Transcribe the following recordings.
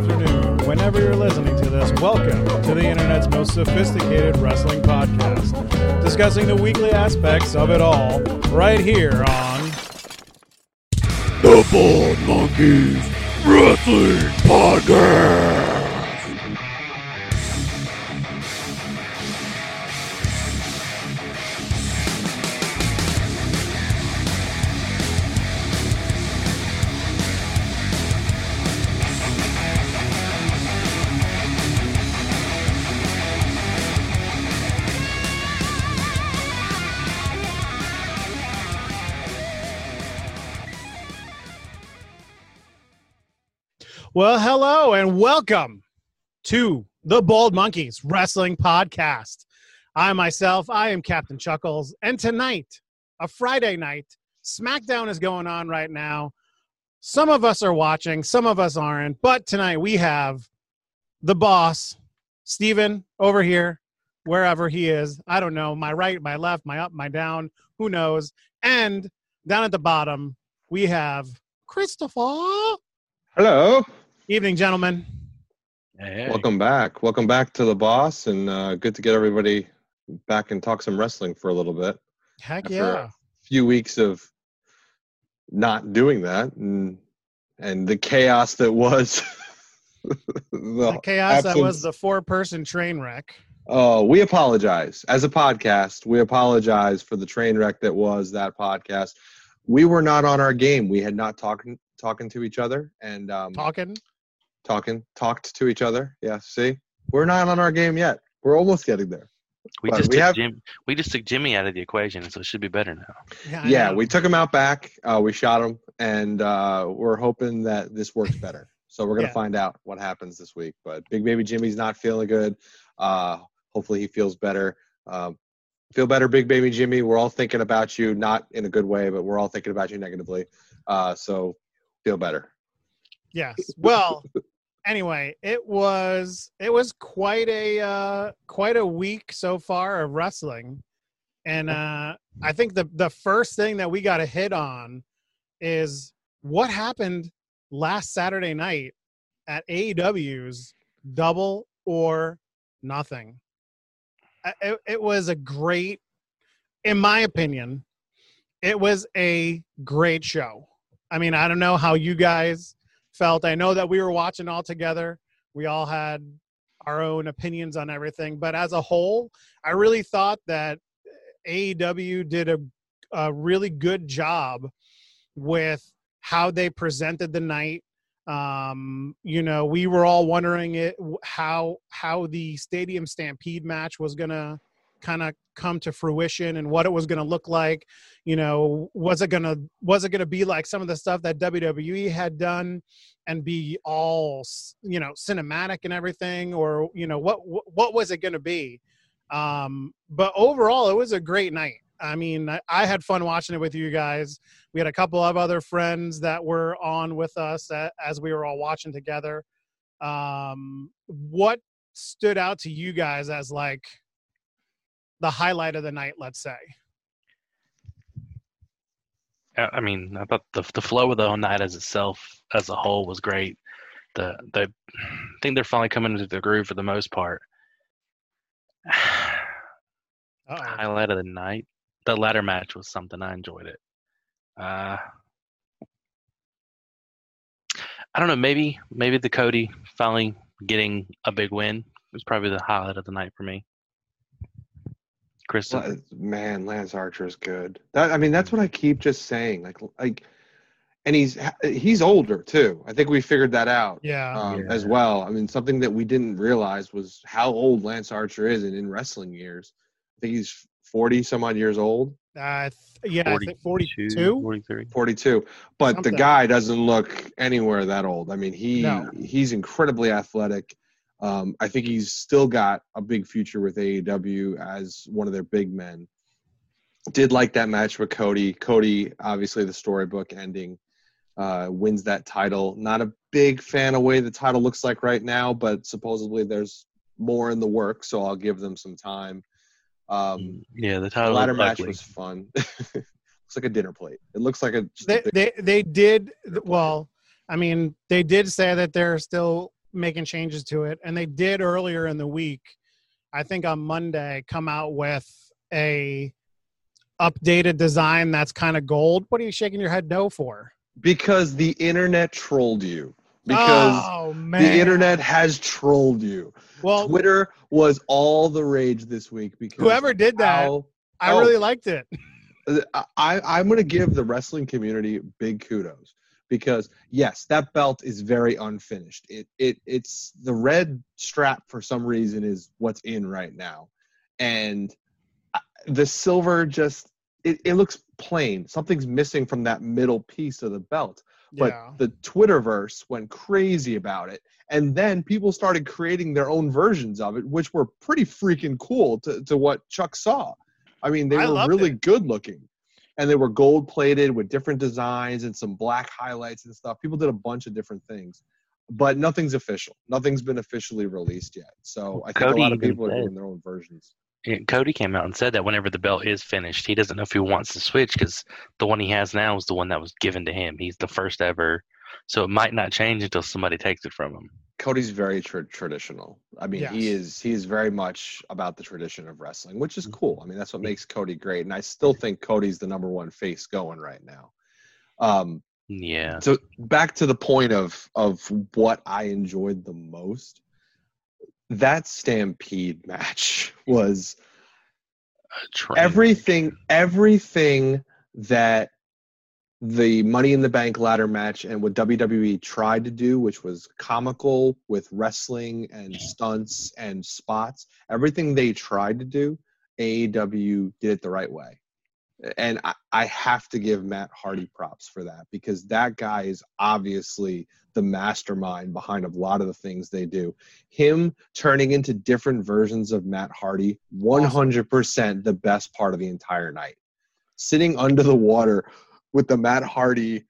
afternoon, whenever you're listening to this, welcome to the internet's most sophisticated wrestling podcast, discussing the weekly aspects of it all, right here on The Bald Monkeys Wrestling Podcast. Well, hello and welcome to the Bald Monkeys Wrestling Podcast. I am Captain Chuckles, and tonight, a Friday night, SmackDown is going on right now. Some of us are watching, some of us aren't, but tonight we have the boss, Steven, over here, wherever he is. I don't know, my right, my left, my up, my down, who knows. And down at the bottom, we have Christopher. Hello. Evening, gentlemen. Hey. Welcome back. Welcome back to the boss, and good to get everybody back and talk some wrestling for a little bit. Heck After yeah. a few weeks of not doing that, and the chaos that was The chaos that was the four-person train wreck. Oh, we apologize. As a podcast, we apologize for the train wreck that was that podcast. We were not on our game. We had not talking to each other and talked to each other. Yeah, see, we're not on our game yet. We're almost getting there. We just took Jimmy out of the equation, so it should be better now. Yeah, we took him out back. We shot him, and we're hoping that this works better. So we're gonna find out what happens this week. But Big Baby Jimmy's not feeling good. Hopefully he feels better. Feel better, Big Baby Jimmy. We're all thinking about you, not in a good way, but we're all thinking about you negatively. So feel better. Yes. Well, anyway, it was quite a week so far of wrestling, and I think the first thing that we got to hit on is what happened last Saturday night at AEW's Double or Nothing. It was a great, in my opinion, it was a great show. I mean, I don't know how you guys felt. I know that we were watching all together. We all had our own opinions on everything. But as a whole, I really thought that AEW did a really good job with how they presented the night. We were all wondering how the Stadium Stampede match was going to kind of come to fruition and what it was going to look like. Was it going to be like some of the stuff that WWE had done and be all, cinematic and everything, or, what was it going to be? But overall, it was a great night. I mean, I had fun watching it with you guys. We had a couple of other friends that were on with us as we were all watching together. What stood out to you guys as like the highlight of the night, let's say? I mean, I thought the flow of the whole night as a whole was great. I think they're finally coming into the groove for the most part. Highlight of the night. The ladder match was something. I enjoyed it. I don't know. Maybe the Cody finally getting a big win was probably the highlight of the night for me. Kristen, man, Lance Archer is good. That's what I keep just saying. Like, and he's older too. I think we figured that out. As well. I mean, something that we didn't realize was how old Lance Archer is in wrestling years. I think he's 40 some odd years old. I think 42, 43. 42. But Something. The guy doesn't look anywhere that old. I mean, he's incredibly athletic. I think he's still got a big future with AEW as one of their big men. Did like that match with Cody. Cody, obviously the storybook ending, wins that title. Not a big fan of the way the title looks like right now, but supposedly there's more in the works, so I'll give them some time. The title ladder match was fun. Looks like a dinner plate. It looks like they did. Well, I mean, they did say that they're still making changes to it, and they did earlier in the week. I think on Monday, come out with a updated design that's kind of gold. What are you shaking your head no for? Because the internet trolled you. Because the internet has trolled you. Well, Twitter was all the rage this week because whoever did that, I really liked it. I'm going to give the wrestling community big kudos because yes, that belt is very unfinished. It's the red strap for some reason is what's in right now, and the silver just it looks plain. Something's missing from that middle piece of the belt. But the Twitterverse went crazy about it. And then people started creating their own versions of it, which were pretty freaking cool to what Chuck saw. I mean, they were really good looking. And they were gold plated with different designs and some black highlights and stuff. People did a bunch of different things. But nothing's official. Nothing's been officially released yet. So I think a lot of people are doing their own versions. Cody came out and said that whenever the belt is finished, he doesn't know if he wants to switch because the one he has now is the one that was given to him. He's the first ever, so it might not change until somebody takes it from him. Cody's very traditional. I mean, he is very much about the tradition of wrestling, which is cool. I mean, that's what makes Cody great, and I still think Cody's the number one face going right now. Yeah. So back to the point of what I enjoyed the most. That Stampede match was everything that the Money in the Bank ladder match and what WWE tried to do, which was comical with wrestling and stunts and spots, everything they tried to do, AEW did it the right way. And I have to give Matt Hardy props for that because that guy is obviously the mastermind behind a lot of the things they do. Him turning into different versions of Matt Hardy, 100% the best part of the entire night. Sitting under the water with the Matt Hardy,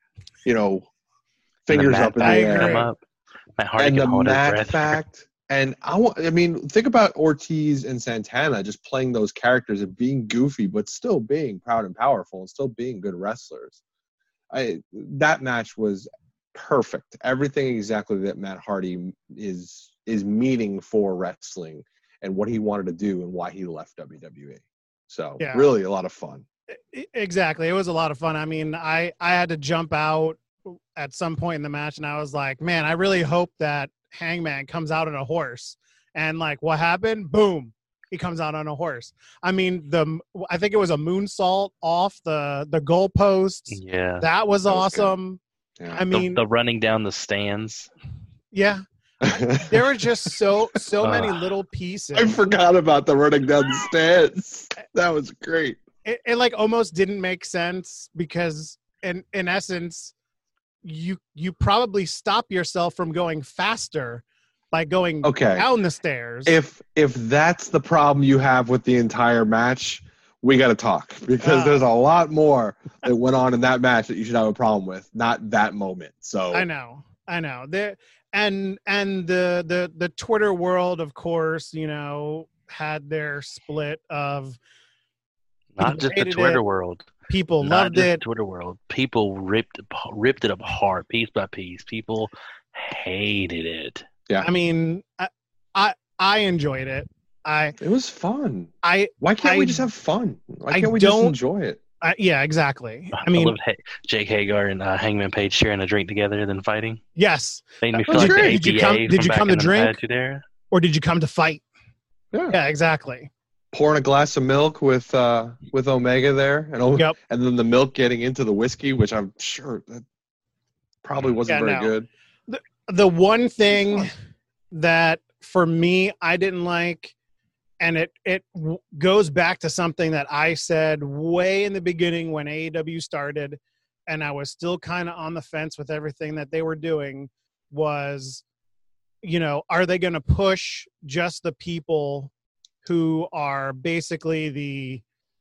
fingers up in the air. Matt Hardy and can the hold his Matt breath. fact. And think about Ortiz and Santana just playing those characters and being goofy, but still being proud and powerful and still being good wrestlers. That match was perfect. Everything exactly that Matt Hardy is meaning for wrestling and what he wanted to do and why he left WWE. So really a lot of fun. Exactly. It was a lot of fun. I mean, I had to jump out at some point in the match and I was like, man, I really hope that Hangman comes out on a horse. And what happened? Boom. He comes out on a horse. I mean, I think it was a moonsault off the goalposts. Yeah. That was awesome. Yeah. I mean, the running down the stands. Yeah. There were just so many little pieces. I forgot about the running down the stands. That was great. It almost didn't make sense because in essence, you probably stop yourself from going faster by going down the stairs. If that's the problem you have with the entire match, we got to talk because there's a lot more that went on in that match that you should have a problem with, not that moment. So I know. There and the Twitter world, of course, had their split of not just the Twitter world. People loved it. Twitter world. People ripped it apart piece by piece. People hated it. Yeah. I mean, I enjoyed it. It was fun. Why can't we just have fun? Why can't we just enjoy it? Yeah, exactly. I mean, loved Jake Hagar and Hangman Page sharing a drink together and then fighting. Yes. Made me feel like the APA did you come to drink, there. or did you come to fight? Yeah, exactly. Pouring a glass of milk with Omega there, and then the milk getting into the whiskey, which I'm sure that probably wasn't very good. The one thing that for me I didn't like, and it goes back to something that I said way in the beginning when AEW started, and I was still kind of on the fence with everything that they were doing, was, are they going to push just the people who are basically the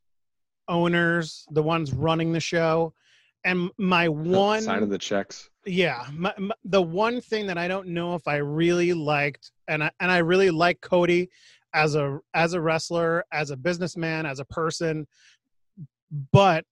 owners, the ones running the show? And my one sign of the checks. Yeah. The one thing that I don't know if I really liked, and I really like Cody as a wrestler, as a businessman, as a person, but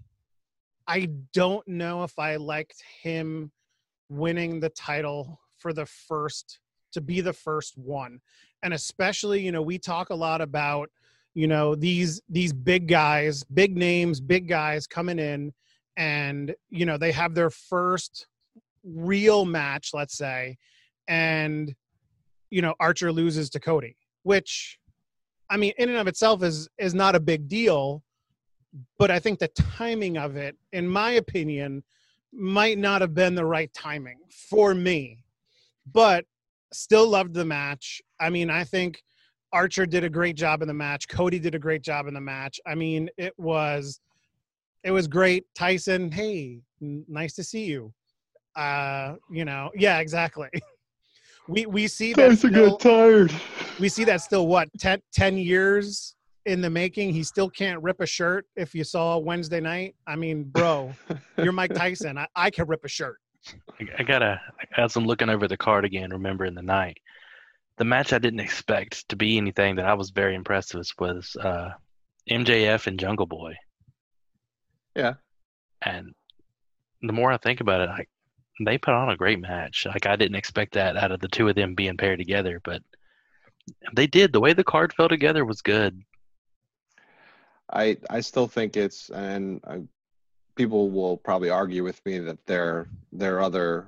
I don't know if I liked him winning the title for the first to be the first one. And especially, you know, we talk a lot about, you know, these big guys, big names, big guys coming in, and, you know, they have their first real match, let's say, and, you know, Archer loses to Cody, which, I mean, in and of itself is not a big deal, but I think the timing of it, in my opinion, might not have been the right timing for me, but still loved the match. I mean, I think Archer did a great job in the match. Cody did a great job in the match. I mean, it was great. Tyson, hey, nice to see you. You know, yeah, exactly. We see that Tyson got tired. We see that still, what, 10 years in the making. He still can't rip a shirt. If you saw Wednesday night, I mean, bro, you're Mike Tyson. I can rip a shirt. As I'm looking over the card again, remembering the night, the match I didn't expect to be anything that I was very impressed with was MJF and Jungle Boy. Yeah. And the more I think about it, they put on a great match. Like, I didn't expect that out of the two of them being paired together, but they did. The way the card fell together was good. I still think it's, and people will probably argue with me that their other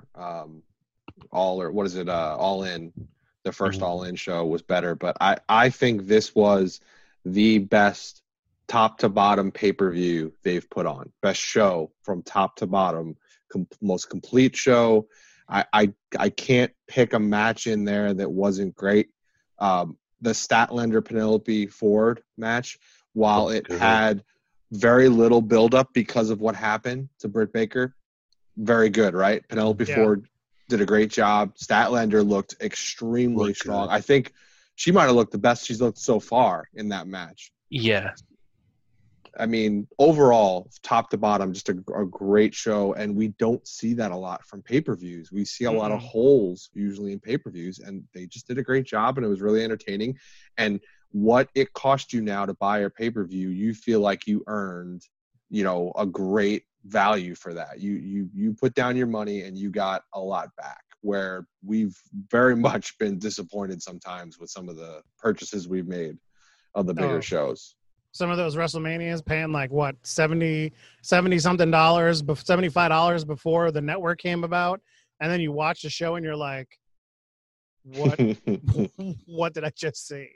All In, the first All In show was better, but I think this was the best top to bottom pay-per-view they've put on. Best show from top to bottom, most complete show. I can't pick a match in there that wasn't great. The Statlander Penelope Ford match, while it had very little buildup because of what happened to Britt Baker, very good, right? Penelope Ford did a great job. Statlander looked extremely strong. I think she might have looked the best she's looked so far in that match. Yeah. I mean, overall, top to bottom, just a great show, and we don't see that a lot from pay-per-views. We see a lot of holes usually in pay-per-views, and they just did a great job, and it was really entertaining. And what it cost you now to buy a pay-per-view, you feel like you earned, you know, a great value for that. You put down your money and you got a lot back, where we've very much been disappointed sometimes with some of the purchases we've made of the bigger shows. Some of those WrestleManias paying like what, $70 something, $75 before the network came about, and then you watch the show and you're like, what what did I just see?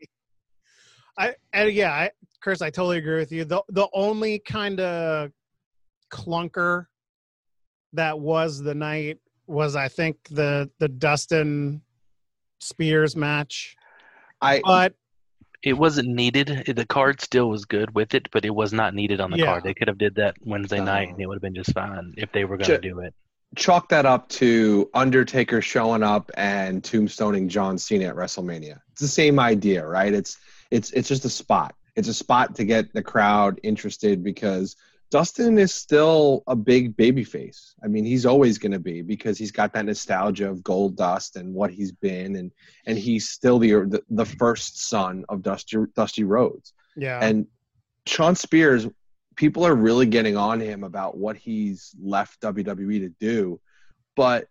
Chris, I totally agree with you. The only kind of clunker that was the night was, I think, the Dustin Spears match. But it wasn't needed. The card still was good with it, but it was not needed on the card. They could have did that Wednesday night, and it would have been just fine if they were going to do it. Chalk that up to Undertaker showing up and tombstoning John Cena at WrestleMania. It's the same idea, right? It's just a spot. It's a spot to get the crowd interested, because Dustin is still a big babyface. I mean, he's always going to be, because he's got that nostalgia of Gold Dust and what he's been, and he's still the first son of Dusty Rhodes. Yeah. And Shawn Spears, people are really getting on him about what he's left WWE to do, but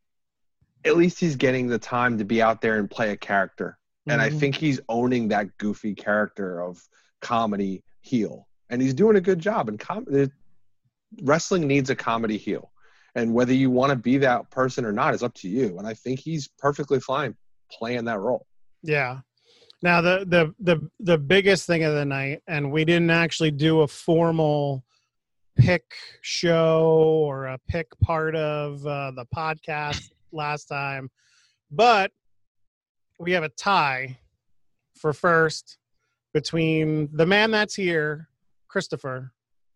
at least he's getting the time to be out there and play a character. And I think he's owning that goofy character of comedy heel. And he's doing a good job. And wrestling needs a comedy heel. And whether you want to be that person or not is up to you. And I think he's perfectly fine playing that role. Yeah. Now, the biggest thing of the night, and we didn't actually do a formal pick show or a pick part of the podcast last time, but we have a tie for first between the man that's here, Christopher,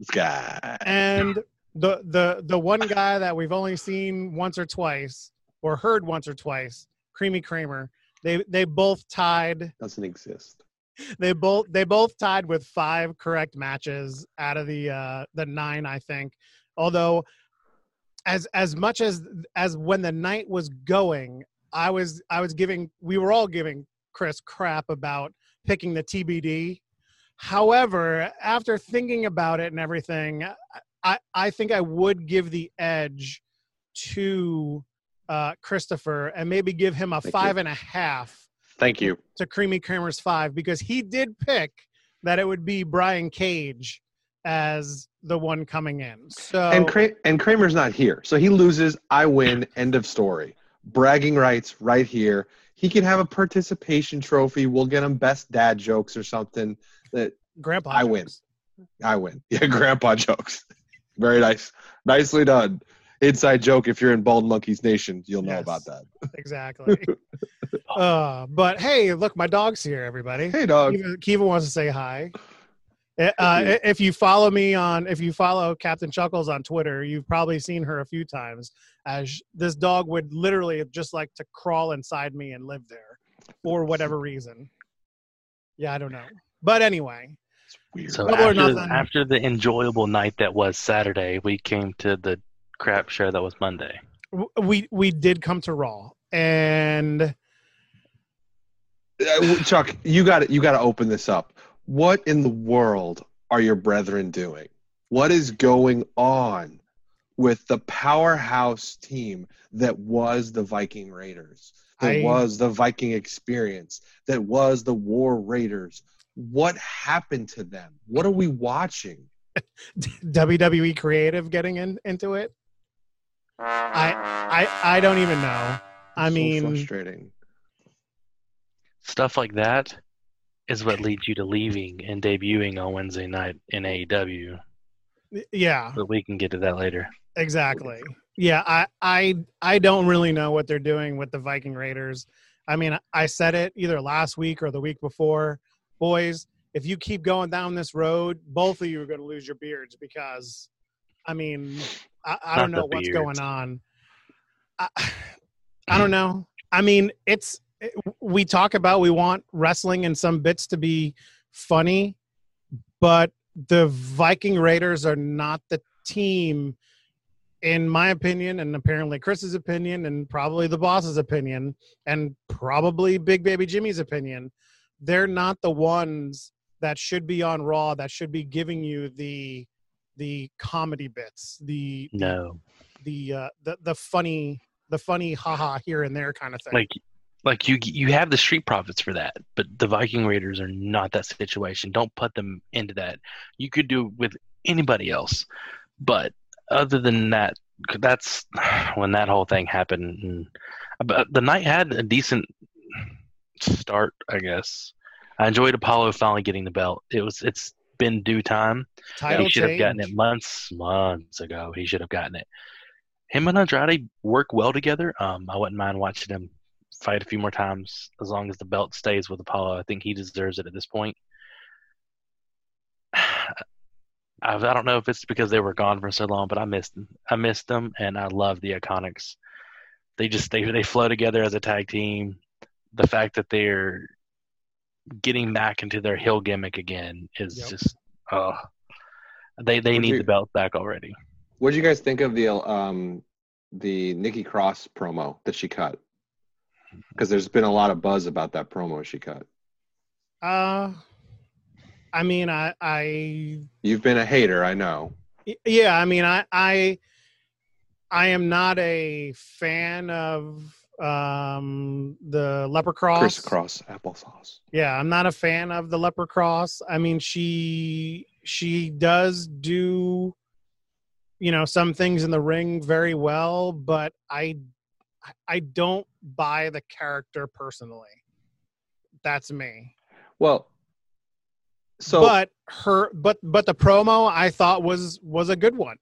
and the one guy that we've only seen once or twice, or heard once or twice, Creamy Kramer. They both tied. Doesn't exist. They both tied with 5 correct matches out of the 9, I think. Although, as much as when the night was going, we were all giving Chris crap about picking the TBD. However, after thinking about it and everything, I think I would give the edge to Christopher and maybe give him a 5.5. Thank you. To Creamy Kramer's 5, because he did pick that it would be Brian Cage as the one coming in. So and Kramer's not here, so he loses. I win. End of story. Bragging rights right here. He can have a participation trophy. We'll get him best dad jokes or something. That Grandpa. I jokes. win. I win. Yeah, grandpa jokes. Very nice. Nicely done. Inside joke. If you're in Bald Monkeys Nation, you'll know about that. Exactly. But hey, look, my dog's here, everybody. Hey, dog. Kiva wants to say hi. If you follow Captain Chuckles on Twitter, you've probably seen her a few times. As this dog would literally just like to crawl inside me and live there for whatever reason. Yeah, I don't know. But anyway. It's weird. So after the enjoyable night that was Saturday, we came to the crap show that was Monday. We did come to Raw, and Chuck, you got to open this up. What in the world are your brethren doing? What is going on with the powerhouse team that was the Viking Raiders, that was the Viking Experience, that was the War Raiders? What happened to them? What are we watching? WWE Creative getting into it? I don't even know. I mean, frustrating. Stuff like that is what leads you to leaving and debuting on Wednesday night in AEW. Yeah. But we can get to that later. Exactly. Yeah, I don't really know what they're doing with the Viking Raiders. I mean, I said it either last week or the week before. Boys, if you keep going down this road, both of you are going to lose your beards because, I mean, I don't know what's going on. I don't know. I mean, we talk about we want wrestling and some bits to be funny, but the Viking Raiders are not the team, in my opinion, and apparently Chris's opinion, and probably the boss's opinion, and probably Big Baby Jimmy's opinion. They're not the ones that should be on Raw, that should be giving you the comedy bits, the funny haha here and there kind of thing. Like you have the Street Profits for that, but the Viking Raiders are not that situation. Don't put them into that. You could do it with anybody else, but other than that, that's when that whole thing happened. But the night had a decent start, I guess. I enjoyed Apollo finally getting the belt. It's been due time. He should have gotten it months ago. He should have gotten it. Him and Andrade work well together. I wouldn't mind watching him fight a few more times as long as the belt stays with Apollo. I think he deserves it at this point. I don't know if it's because they were gone for so long, but I missed them, and I love the Iconics. They flow together as a tag team. The fact that they're getting back into their heel gimmick again is just they need the belt back already. What did you guys think of the Nikki Cross promo that she cut? Because there's been a lot of buzz about that promo she cut. I mean, You've been a hater, I know. Yeah, I mean, I am not a fan of the Leprechauns. Crisscross applesauce. Yeah, I'm not a fan of the Leprechauns. I mean, she does do, some things in the ring very well, but I don't buy the character personally. That's me. Well, so but the promo I thought was a good one.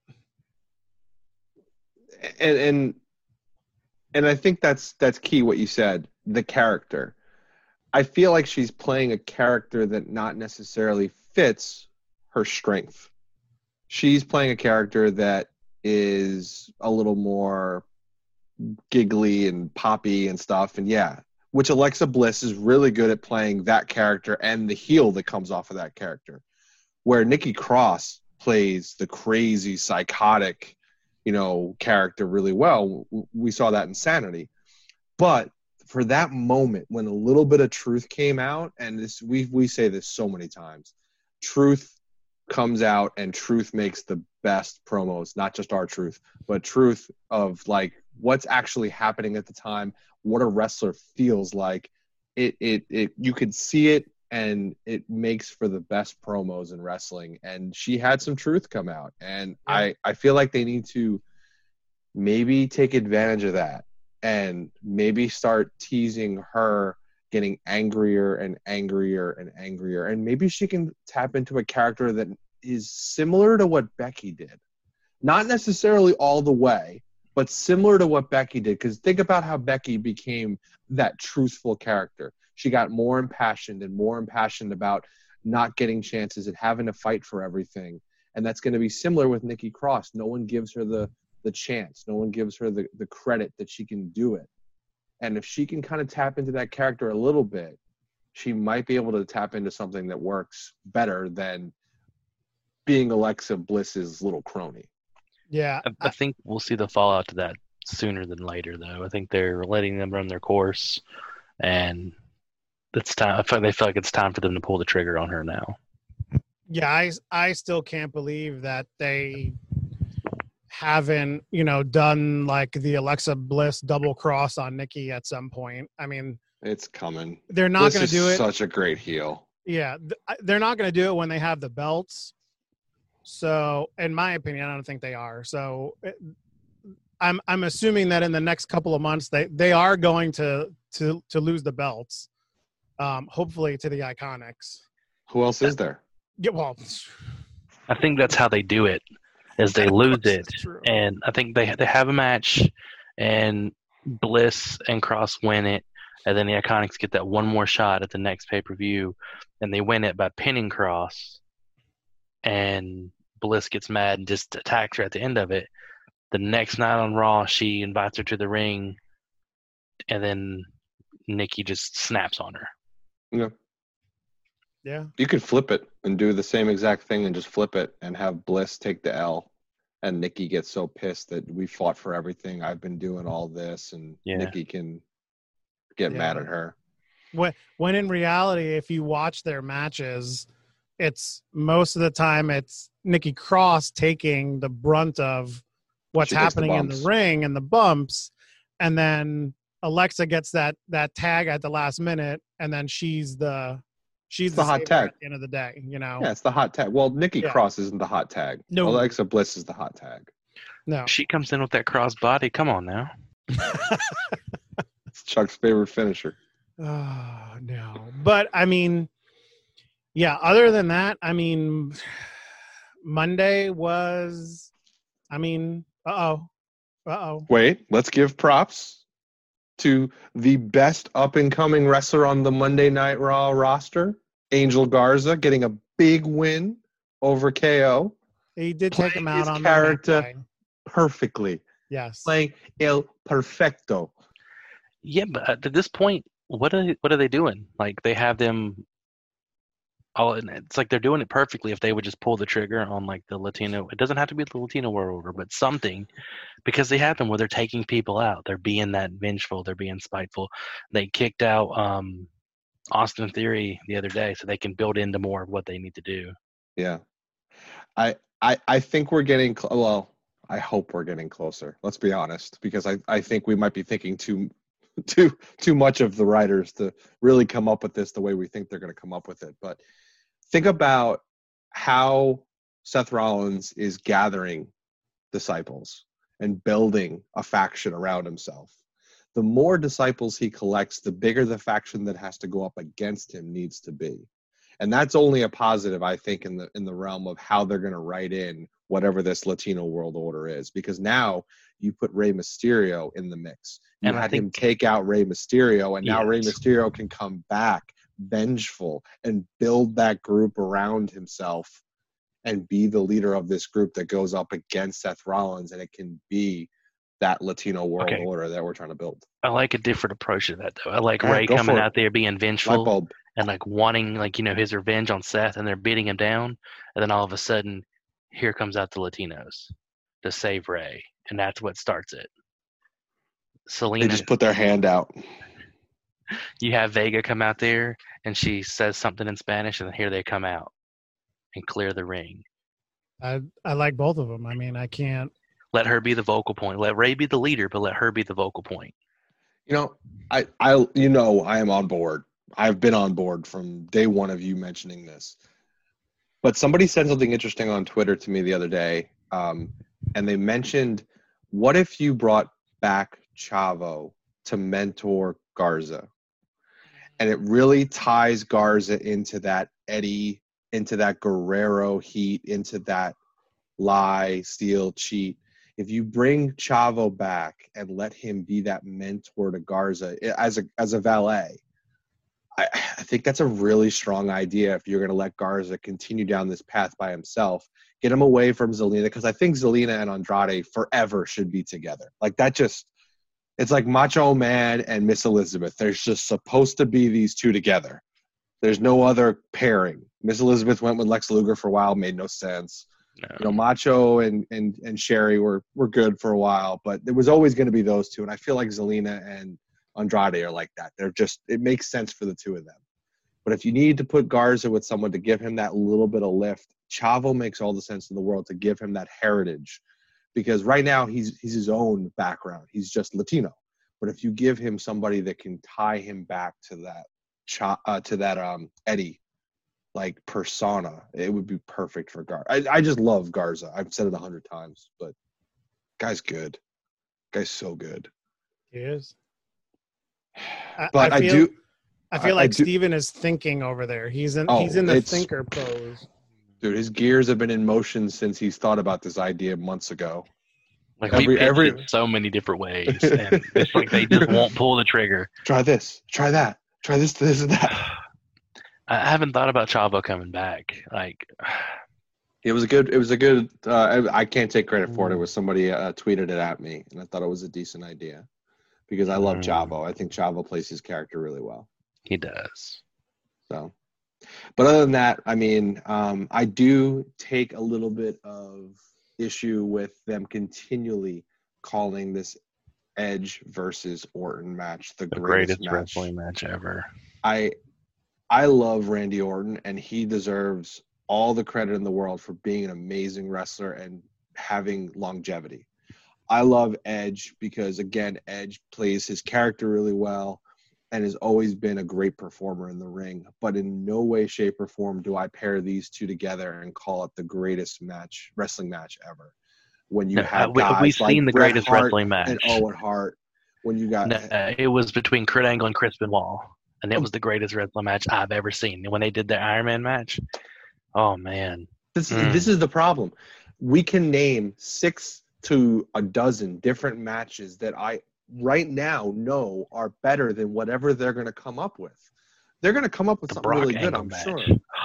And I think that's key what you said, the character. I feel like she's playing a character that not necessarily fits her strength. She's playing a character that is a little more giggly and poppy and stuff, and which Alexa Bliss is really good at playing that character and the heel that comes off of that character. Where Nikki Cross plays the crazy, psychotic, character really well. We saw that in Sanity. But for that moment when a little bit of truth came out, and this we say this so many times, truth comes out and truth makes the best promos, not just our truth, but truth of like what's actually happening at the time, what a wrestler feels like. It you could see it, and it makes for the best promos in wrestling. And she had some truth come out, and I feel like they need to maybe take advantage of that and maybe start teasing her getting angrier and angrier and angrier. And maybe she can tap into a character that is similar to what Becky did. Not necessarily all the way, but similar to what Becky did. Because think about how Becky became that truthful character. She got more impassioned about not getting chances and having to fight for everything. And that's going to be similar with Nikki Cross. No one gives her the chance. No one gives her the credit that she can do it. And if she can kind of tap into that character a little bit, she might be able to tap into something that works better than being Alexa Bliss's little crony. Yeah. I think we'll see the fallout to that sooner than later, though. I think they're letting them run their course, and it's time. They feel like it's time for them to pull the trigger on her now. Yeah, I still can't believe that they haven't, done like the Alexa Bliss double cross on Nikki at some point. I mean, it's coming. They're not going to do it. Such a great heel. Yeah, they're not going to do it when they have the belts. So, in my opinion, I don't think they are. So, I'm assuming that in the next couple of months they are going to lose the belts. Hopefully to the Iconics. Who else is there? Yeah, well, I think that's how they do it. Is they lose it, and I think they have a match, and Bliss and Cross win it, and then the Iconics get that one more shot at the next pay-per-view, and they win it by pinning Cross, and Bliss gets mad and just attacks her at the end of it. The next night on Raw, she invites her to the ring, and then Nikki just snaps on her. Yeah. Yeah. You could flip it and do the same exact thing and just flip it and have Bliss take the L, and Nikki gets so pissed that we fought for everything. I've been doing all this, and Nikki can get mad at her. When in reality, if you watch their matches, it's most of the time it's Nikki Cross taking the brunt of what's happening in the ring and the bumps, and then Alexa gets that tag at the last minute, and then she's the hot tag at the end of the day, Yeah, it's the hot tag. Well, Nikki Cross isn't the hot tag. No, Alexa Bliss is the hot tag. No, she comes in with that cross body. Come on now. It's Chuck's favorite finisher. Oh no, but I mean, yeah. Other than that, I mean, Monday was. I mean, Wait, let's give props to the best up-and-coming wrestler on the Monday Night Raw roster, Angel Garza, getting a big win over KO. He did take him out on character perfectly. Yes. Playing El Perfecto. Yeah, but at this point, what are they doing? Like, they have them all, and it's like they're doing it perfectly if they would just pull the trigger on like the Latino. It doesn't have to be the Latino World Order, but something, because they have them where they're taking people out. They're being that vengeful. They're being spiteful. They kicked out Austin Theory the other day, so they can build into more of what they need to do. Yeah, I think we're getting well. I hope we're getting closer. Let's be honest, because I think we might be thinking too much of the writers to really come up with this the way we think they're going to come up with it. But think about how Seth Rollins is gathering disciples and building a faction around himself. The more disciples he collects, the bigger the faction that has to go up against him needs to be. And that's only a positive, I think, in the realm of how they're going to write in whatever this Latino World Order is. Because now you put Rey Mysterio in the mix. You had him take out Rey Mysterio, and now Rey Mysterio can come back vengeful and build that group around himself and be the leader of this group that goes up against Seth Rollins, and it can be that Latino World Order that we're trying to build. I like a different approach to that, though. I like Rey coming out there being vengeful and like wanting his revenge on Seth, and they're beating him down, and then all of a sudden, here comes out the Latinos to save Rey, and that's what starts it. Selena, they just put their hand out. You have Vega come out there, and she says something in Spanish, and then here they come out and clear the ring. I like both of them. I mean, I can't. Let her be the vocal point. Let Ray be the leader, but let her be the vocal point. I am on board. I've been on board from day one of you mentioning this. But somebody said something interesting on Twitter to me the other day, and they mentioned, what if you brought back Chavo to mentor Garza? And it really ties Garza into that Eddie, into that Guerrero heat, into that lie, steal, cheat. If you bring Chavo back and let him be that mentor to Garza as a valet, I think that's a really strong idea if you're going to let Garza continue down this path by himself. Get him away from Zelina, because I think Zelina and Andrade forever should be together. Like that just – it's like Macho Man and Miss Elizabeth. There's just supposed to be these two together. There's no other pairing. Miss Elizabeth went with Lex Luger for a while, made no sense. No. Macho and Sherry were good for a while, but there was always going to be those two. And I feel like Zelina and Andrade are like that. They're just, it makes sense for the two of them. But if you need to put Garza with someone to give him that little bit of lift, Chavo makes all the sense in the world to give him that heritage, because right now he's his own background. He's just Latino. But if you give him somebody that can tie him back to that Eddie like persona, it would be perfect for Garza. I just love Garza. I've said it 100 times, but guy's good. Guy's so good. He is. But I feel like Steven is thinking over there. He's in the thinker pose. Dude, his gears have been in motion since he's thought about this idea months ago. Like we pitched it so many different ways, and it's like they just won't pull the trigger. Try this, try that, try this and that. I haven't thought about Chavo coming back. Like, it was a good. I can't take credit for it. It was somebody tweeted it at me, and I thought it was a decent idea because I love Chavo. I think Chavo plays his character really well. He does. So, but other than that, I mean, I do take a little bit of issue with them continually calling this Edge versus Orton match the greatest wrestling match ever. I love Randy Orton, and he deserves all the credit in the world for being an amazing wrestler and having longevity. I love Edge because, again, Edge plays his character really well and has always been a great performer in the ring. But in no way, shape, or form do I pair these two together and call it the greatest wrestling match ever. When you have guys we've like seen the Bret greatest Hart wrestling match and Owen Hart, when you got it was between Kurt Angle and Chris Benoit. And it was the greatest wrestling match I've ever seen. When they did the Iron Man match, oh, man. This is the problem. We can name 6 to a dozen different matches that I right now know are better than whatever they're going to come up with. They're going to come up with something really good, I'm sure.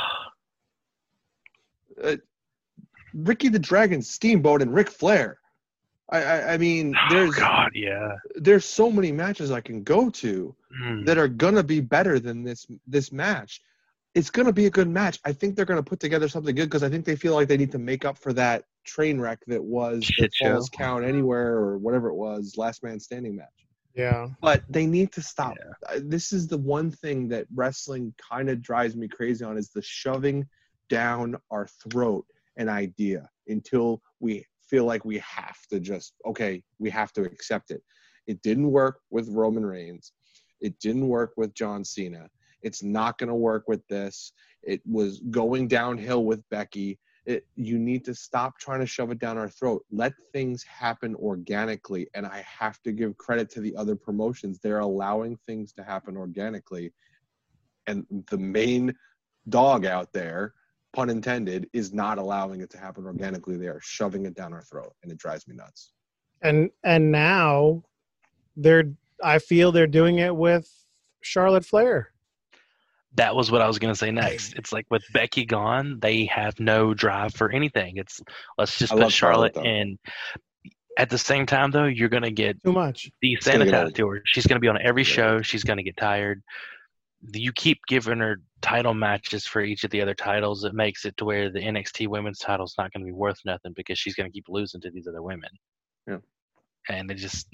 Ricky the Dragon Steamboat and Ric Flair. I mean, there's so many matches I can go to that are gonna be better than this match. It's gonna be a good match. I think they're gonna put together something good because I think they feel like they need to make up for that train wreck that was the Falls Count Anywhere or whatever it was, Last Man Standing match. Yeah. But they need to stop. Yeah. This is the one thing that wrestling kind of drives me crazy on, is the shoving down our throat an idea until we feel like we have to we have to accept it. It didn't work with Roman Reigns. It didn't work with John Cena. It's not going to work with this. It was going downhill with Becky. You need to stop trying to shove it down our throat. Let things happen organically. And I have to give credit to the other promotions. They're allowing things to happen organically. And the main dog out there, pun intended, is not allowing it to happen organically. They are shoving it down our throat, and it drives me nuts. And now I feel they're doing it with Charlotte Flair. That was what I was going to say next. It's like with Becky gone, they have no drive for anything. It's let's just put Charlotte in. At the same time, though, you're going to get too much desensitized to her. She's going to be on every show. She's going to get tired. You keep giving her title matches for each of the other titles. It makes it to where the NXT women's title is not going to be worth nothing because she's going to keep losing to these other women. Yeah. And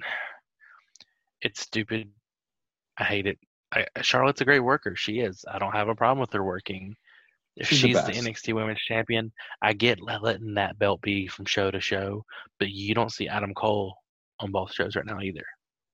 it's stupid. I hate it. Charlotte's a great worker. She is. I don't have a problem with her working. If She's she's the the best. NXT Women's Champion, I get letting that belt be from show to show, but you don't see Adam Cole on both shows right now either.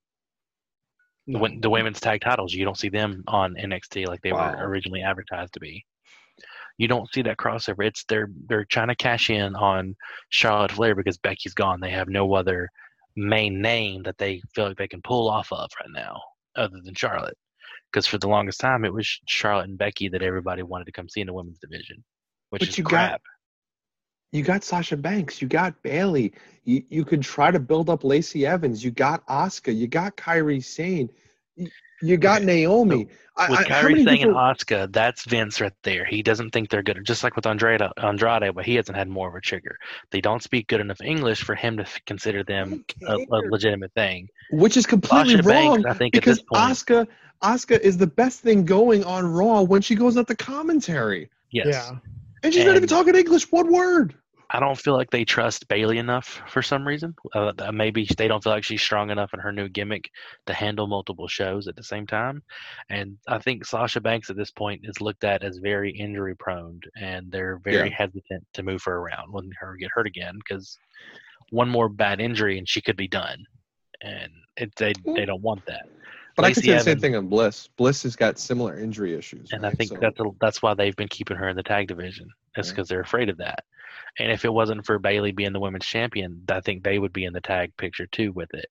No. The women's tag titles, you don't see them on NXT like they were Wow. originally advertised to be. You don't see that crossover. It's they're trying to cash in on Charlotte Flair because Becky's gone. They have no other main name that they feel like they can pull off of right now other than Charlotte. Because for the longest time, it was Charlotte and Becky that everybody wanted to come see in the women's division, which But is you crap. You got Sasha Banks. You got Bayley. You could try to build up Lacey Evans. You got Asuka. You got Kairi Sane. You got Naomi. With how Kairi many Sane and people- Asuka, that's Vince right there. He doesn't think they're good. Just like with Andrade, but he hasn't had more of a trigger. They don't speak good enough English for him to consider them a legitimate thing. Which is completely Sasha wrong. Banks, I think, because at this point, Asuka is the best thing going on Raw when she goes at the commentary. yes. Yeah. And she's not And- even talking English. One word. I don't feel like they trust Bayley enough for some reason. Maybe they don't feel like she's strong enough in her new gimmick to handle multiple shows at the same time. And I think Sasha Banks at this point is looked at as very injury prone, and they're very hesitant to move her around when her get hurt again because one more bad injury and she could be done. And they don't want that. But I could Lacey say the same Evans- thing on Bliss. Bliss has got similar injury issues. And right? I think So- that's why they've been keeping her in the tag division. It's Yeah. because they're afraid of that. And if it wasn't for Bayley being the women's champion, I think they would be in the tag picture too with it.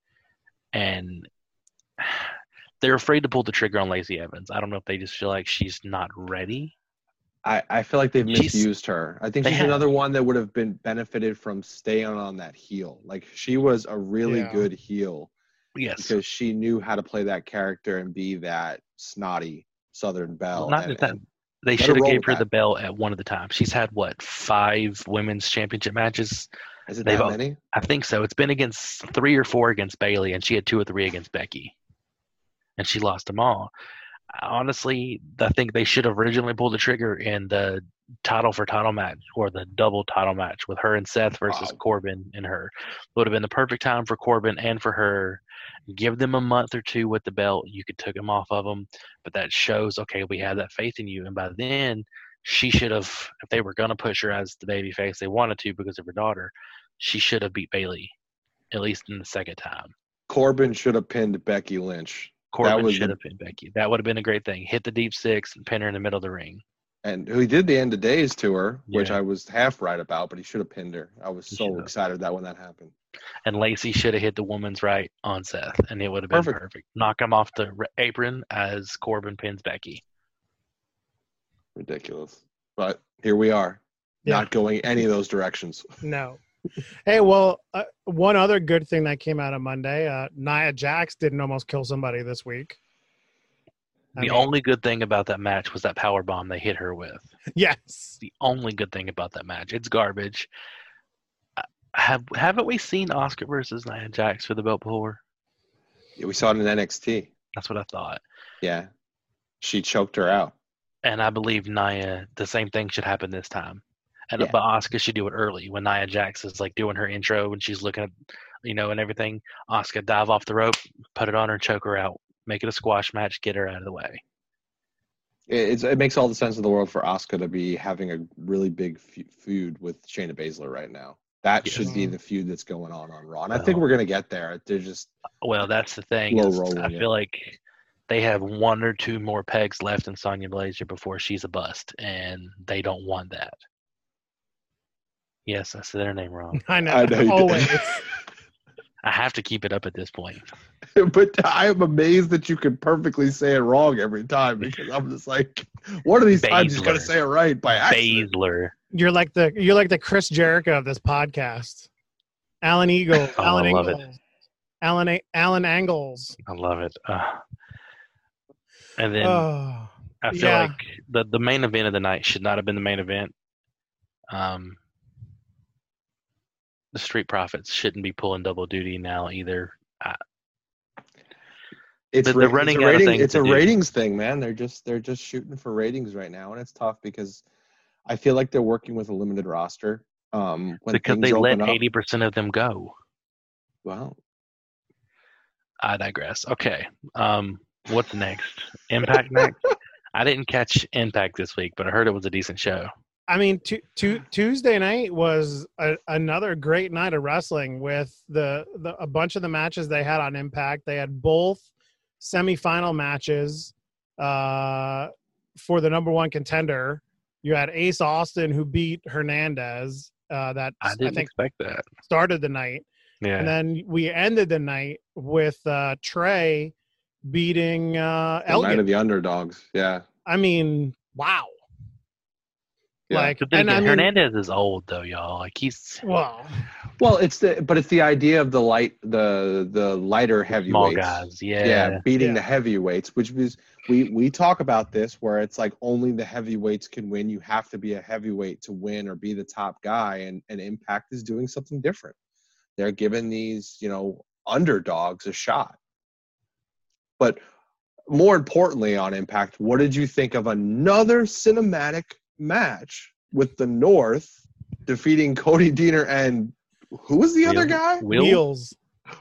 And they're afraid to pull the trigger on Lacey Evans. I don't know if they just feel like she's not ready. I feel like they've She's- misused her. I think they she's have. another one that would have been benefited from staying on that heel. Like she was a really Yeah. good heel Yes. because she knew how to play that character and be that snotty Southern Belle. Not and- just that. and They let her should have roll gave with her that. the belt at one of the times. She's had, 5 women's championship matches? Is it they've that all- many? I think so. It's been against 3 or 4 against Bayley, and she had 2 or 3 against Becky. And she lost them all. Honestly, I think they should have originally pulled the trigger in the title for title match or the double title match with her and Seth versus Wow. Corbin and her. It would have been the perfect time for Corbin and for her. Give them a month or 2 with the belt. You could take them off of them, but that shows, okay, we have that faith in you. And by then, she should have, if they were going to push her as the baby face, they wanted to because of her daughter, she should have beat Bayley, at least in the second time. Corbin should have pinned Becky Lynch. Corbin was should the- have pinned Becky. That would have been a great thing. Hit the deep 6 and pin her in the middle of the ring. And he did the end of days to her, which Yeah. I was half right about, but he should have pinned her. I was He so should have. excited that when that happened. And Lacey should have hit the woman's right on Seth, and it would have been perfect. Knock him off the apron as Corbin pins Becky. Ridiculous. But here we are, Yeah. not going any of those directions. No. Hey, well, one other good thing that came out of Monday, Nia Jax didn't almost kill somebody this week. The only good thing about that match was that power bomb they hit her with. Yes. The only good thing about that match. It's garbage. Haven't we seen Oscar versus Nia Jax for the belt before? Yeah, we saw it in NXT. That's what I thought. Yeah. She choked her out. And I believe Nia, the same thing should happen this time. And Yeah. but Asuka should do it early when Nia Jax is like doing her intro and she's looking at, and everything. Asuka dive off the rope, put it on her, choke her out, make it a squash match, get her out of the way. It makes all the sense in the world for Asuka to be having a really big feud with Shayna Baszler right now. That should be the feud that's going on Raw. And I think we're going to get there. They're just Well, that's the thing. Low is rolling, I yeah. feel like they have 1 or 2 more pegs left in Sonya Blazer before she's a bust, and they don't want that. Yes, I said her name wrong. I know. I know you did. Always. I have to keep it up at this point. But I am amazed that you can perfectly say it wrong every time because I'm just like, one of these times he's going to Baszler. say it right by accident. Baszler. You're like the Chris Jericho of this podcast. Alan Eagle. Oh, Alan I love Ingalls. Alan Angles. I love it. And then Oh. I feel yeah. like the main event of the night should not have been the main event. The Street Profits shouldn't be pulling double duty now either. It's They're running out of things It's to a do. ratings thing, man. They're just shooting for ratings right now, and it's tough because I feel like they're working with a limited roster. When Because things they let open up, 80% of them go. well, I digress. Okay. What's next? Impact next? I didn't catch Impact this week, but I heard it was a decent show. I mean, Tuesday night was another great night of wrestling with a bunch of the matches they had on Impact. They had both semifinal matches for the number one contender. You had Ace Austin, who beat Hernandez. I think expect that. Started the night. Yeah. And then we ended the night with Trey beating Elgin. Night of the Underdogs. Yeah. I mean, wow. Yeah. Like, Hernandez is old though, y'all. Like he's well, it's the idea of the lighter heavyweights, small guys, beating the heavyweights, which is we talk about this where it's like only the heavyweights can win. You have to be a heavyweight to win or be the top guy, and Impact is doing something different. They're giving these underdogs a shot. But more importantly, on Impact, what did you think of another cinematic match with the North defeating Cody Deaner and who was the other guy? Wheels.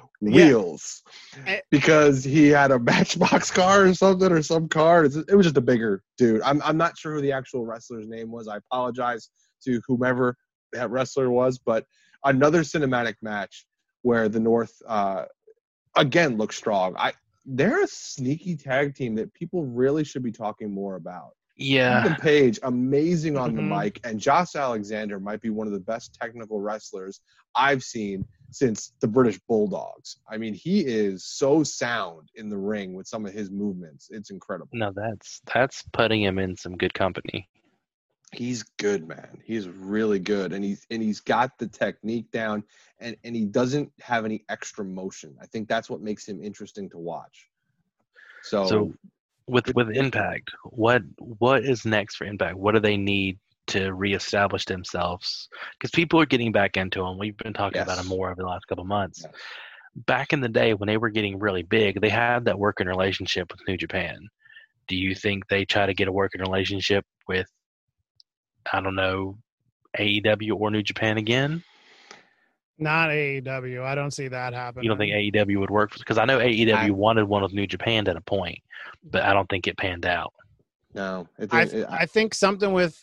Because he had a Matchbox car or something, or some car. It was just a bigger dude. I'm not sure who the actual wrestler's name was. I apologize to whomever that wrestler was, but another cinematic match where the North again looks strong. They're a sneaky tag team that people really should be talking more about. Yeah. Ethan Page, amazing on the mic, and Josh Alexander might be one of the best technical wrestlers I've seen since the British Bulldogs. I mean, he is so sound in the ring with some of his movements. It's incredible. No, that's putting him in some good company. He's good, man. He's really good, and he's got the technique down, and he doesn't have any extra motion. I think that's what makes him interesting to watch. So with Impact, what is next for Impact? What do they need to reestablish themselves? Because people are getting back into them. We've been talking about them more over the last couple of months. Yes. Back in the day when they were getting really big, they had that working relationship with New Japan. Do you think they try to get a working relationship with, I don't know, AEW or New Japan again? Not AEW. I don't see that happening. You don't think AEW would work? Because I know AEW wanted one with New Japan at a point, but I don't think it panned out. No. I think something with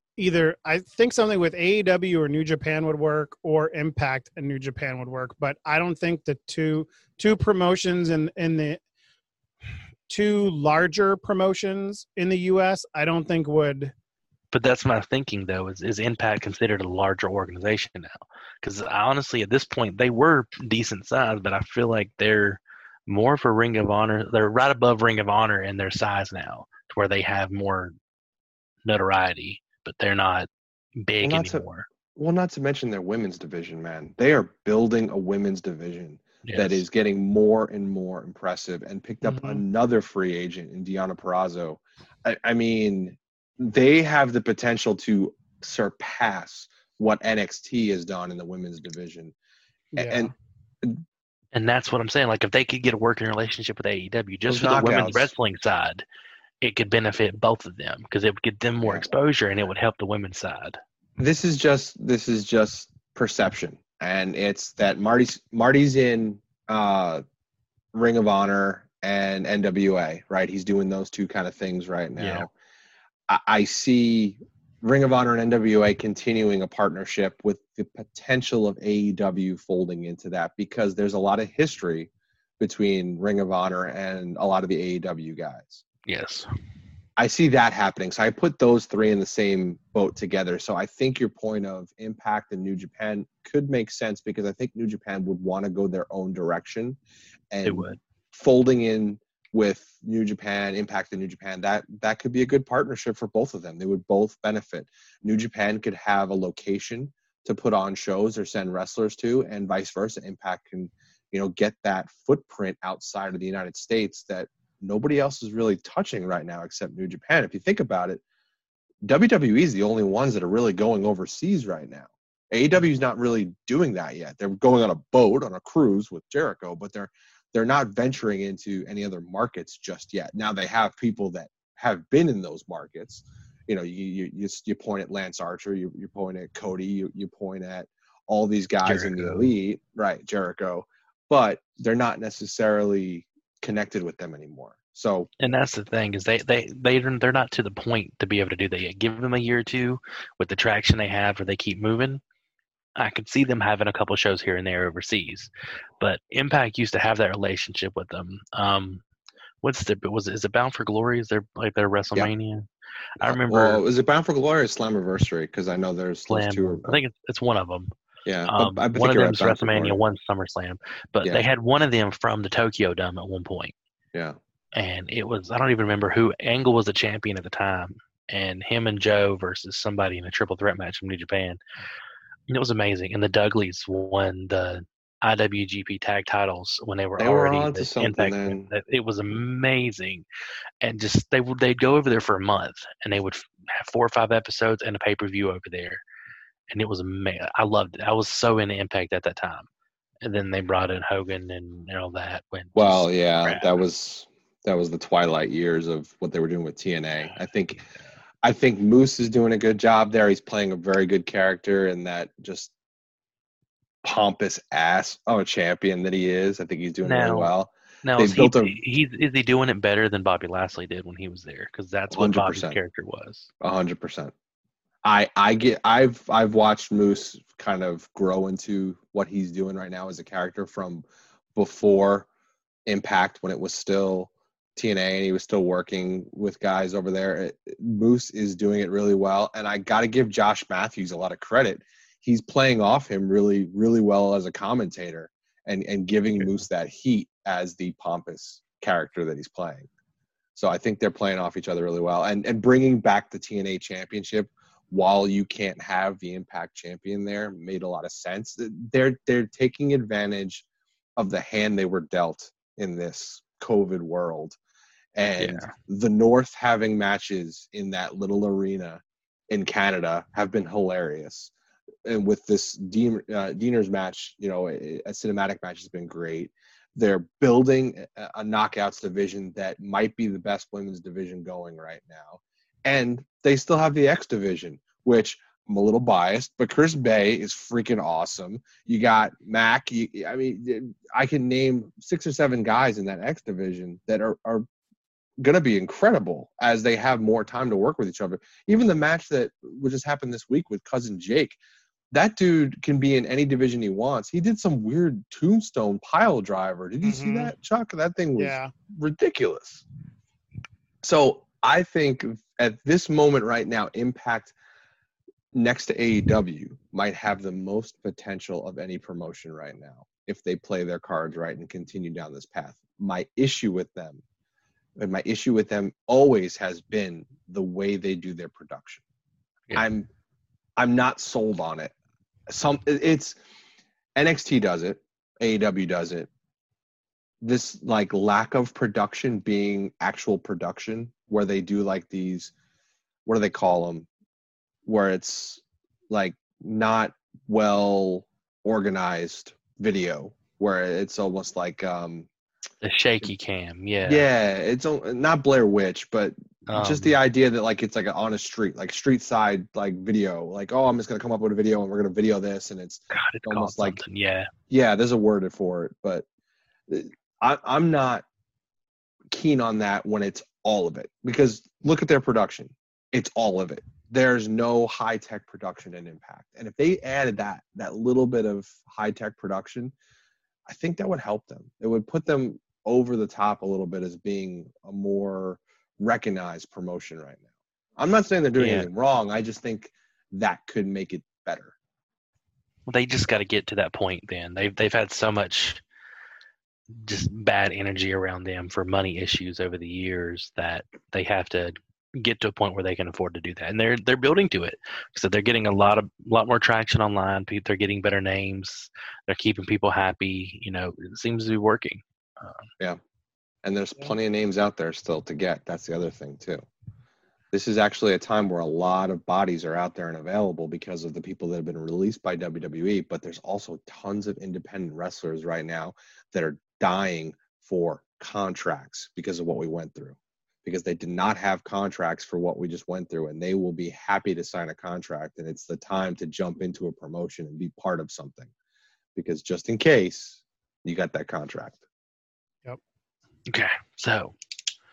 AEW or New Japan would work, or Impact and New Japan would work, but I don't think the two promotions in the two larger promotions in the US, I don't think would. But that's my thinking, though, is Impact considered a larger organization now? Because honestly, at this point, they were decent size, but I feel like they're more of a Ring of Honor. They're right above Ring of Honor in their size now, to where they have more notoriety, but they're not big anymore. Not to mention their women's division, man. They are building a women's division that is getting more and more impressive, and picked up another free agent in Deonna Purrazzo. I mean, they have the potential to surpass what NXT has done in the women's division. Yeah. And that's what I'm saying. Like, if they could get a working relationship with AEW, just for the women's wrestling side, it could benefit both of them, because it would get them more exposure, and it would help the women's side. This is just perception. And it's that Marty's in Ring of Honor and NWA, right? He's doing those two kind of things right now. Yeah. I see Ring of Honor and NWA continuing a partnership with the potential of AEW folding into that, because there's a lot of history between Ring of Honor and a lot of the AEW guys. Yes. I see that happening. So I put those three in the same boat together. So I think your point of Impact and New Japan could make sense, because I think New Japan would want to go their own direction. And they would. Folding in with New Japan, Impact and New Japan, that could be a good partnership for both of them. They would both benefit. New Japan could have a location to put on shows or send wrestlers to, and vice versa. Impact can, get that footprint outside of the United States that nobody else is really touching right now except New Japan. If you think about it, WWE is the only ones that are really going overseas right now. AEW is not really doing that yet. They're going on a boat, on a cruise with Jericho, but they're not venturing into any other markets just yet. Now they have people that have been in those markets. You point at Lance Archer, you point at Cody, you point at all these guys Jericho. in the elite, right? Jericho, but they're not necessarily connected with them anymore. So, and that's the thing is they're not to the point to be able to do that yet. Give them a year or two with the traction they have, where they keep moving. I could see them having a couple shows here and there overseas, but Impact used to have that relationship with them. Is it Bound for Glory? Is there like their WrestleMania? Yeah. I remember. Well, is it Bound for Glory or Slammiversary? Because I know there's those two. I think it's one of them. Yeah, one of them's WrestleMania, one SummerSlam, but they had one of them from the Tokyo Dome at one point. Yeah, and it was, I don't even remember who. Angle was the champion at the time, and him and Joe versus somebody in a triple threat match from New Japan. And it was amazing. And the Dudleys won the IWGP tag titles when they were already on to something. It was amazing. And just they'd go over there for a month, and they would have 4 or 5 episodes and a pay-per-view over there. And it was amazing. I loved it. I was so into Impact at that time. And then they brought in Hogan and all that. Well, yeah, crap. that was the twilight years of what they were doing with TNA. I think Moose is doing a good job there. He's playing a very good character, and that just pompous ass of a champion that he is. I think he's doing really well. Now, is he doing it better than Bobby Lashley did when he was there? Because that's what 100%. Bobby's character was. 100%. I've watched Moose kind of grow into what he's doing right now as a character from before Impact, when it was still TNA and he was still working with guys over there. Moose is doing it really well, and I got to give Josh Matthews a lot of credit. He's playing off him really, really well as a commentator and giving Moose that heat as the pompous character that he's playing. So I think they're playing off each other really well, and bringing back the TNA championship while you can't have the Impact champion there made a lot of sense. They're taking advantage of the hand they were dealt in this COVID world. And the North having matches in that little arena in Canada have been hilarious. And with this Diener's match, a cinematic match has been great. They're building a knockouts division that might be the best women's division going right now. And they still have the X division, which I'm a little biased, but Chris Bay is freaking awesome. You got Mac. I can name 6 or 7 guys in that X division that are going to be incredible as they have more time to work with each other. Even the match that just happened this week with Cousin Jake, that dude can be in any division he wants. He did some weird tombstone pile driver. Did you see that, Chuck? That thing was ridiculous. So I think at this moment right now, Impact next to AEW might have the most potential of any promotion right now if they play their cards right and continue down this path. My issue with them always has been the way they do their production. Yeah. I'm not sold on it. It's NXT does it, AEW does it. This like lack of production being actual production, where they do like these, what do they call them? Where it's like not well organized video, where it's almost like the shaky cam. Yeah, it's not Blair Witch, but just the idea that like it's like on a street, like street side like video, like, oh, I'm just gonna come up with a video and we're gonna video this, and it's almost like there's a word for it, but I'm not keen on that when it's all of it, because look at their production, it's all of it. There's no high tech production in Impact, and if they added that little bit of high tech production, I think that would help them. It would put them over the top a little bit as being a more recognized promotion right now. I'm not saying they're doing anything wrong. I just think that could make it better. Well, they just got to get to that point then. They've had so much just bad energy around them for money issues over the years that they have to get to a point where they can afford to do that. And they're building to it. So they're getting a lot more traction online. They're getting better names. They're keeping people happy. It seems to be working. And there's plenty of names out there still to get. That's the other thing too. This is actually a time where a lot of bodies are out there and available because of the people that have been released by WWE, but there's also tons of independent wrestlers right now that are dying for contracts because of what we went through, because they did not have contracts for what we just went through, and they will be happy to sign a contract, and it's the time to jump into a promotion and be part of something, because just in case you got that contract. Okay, so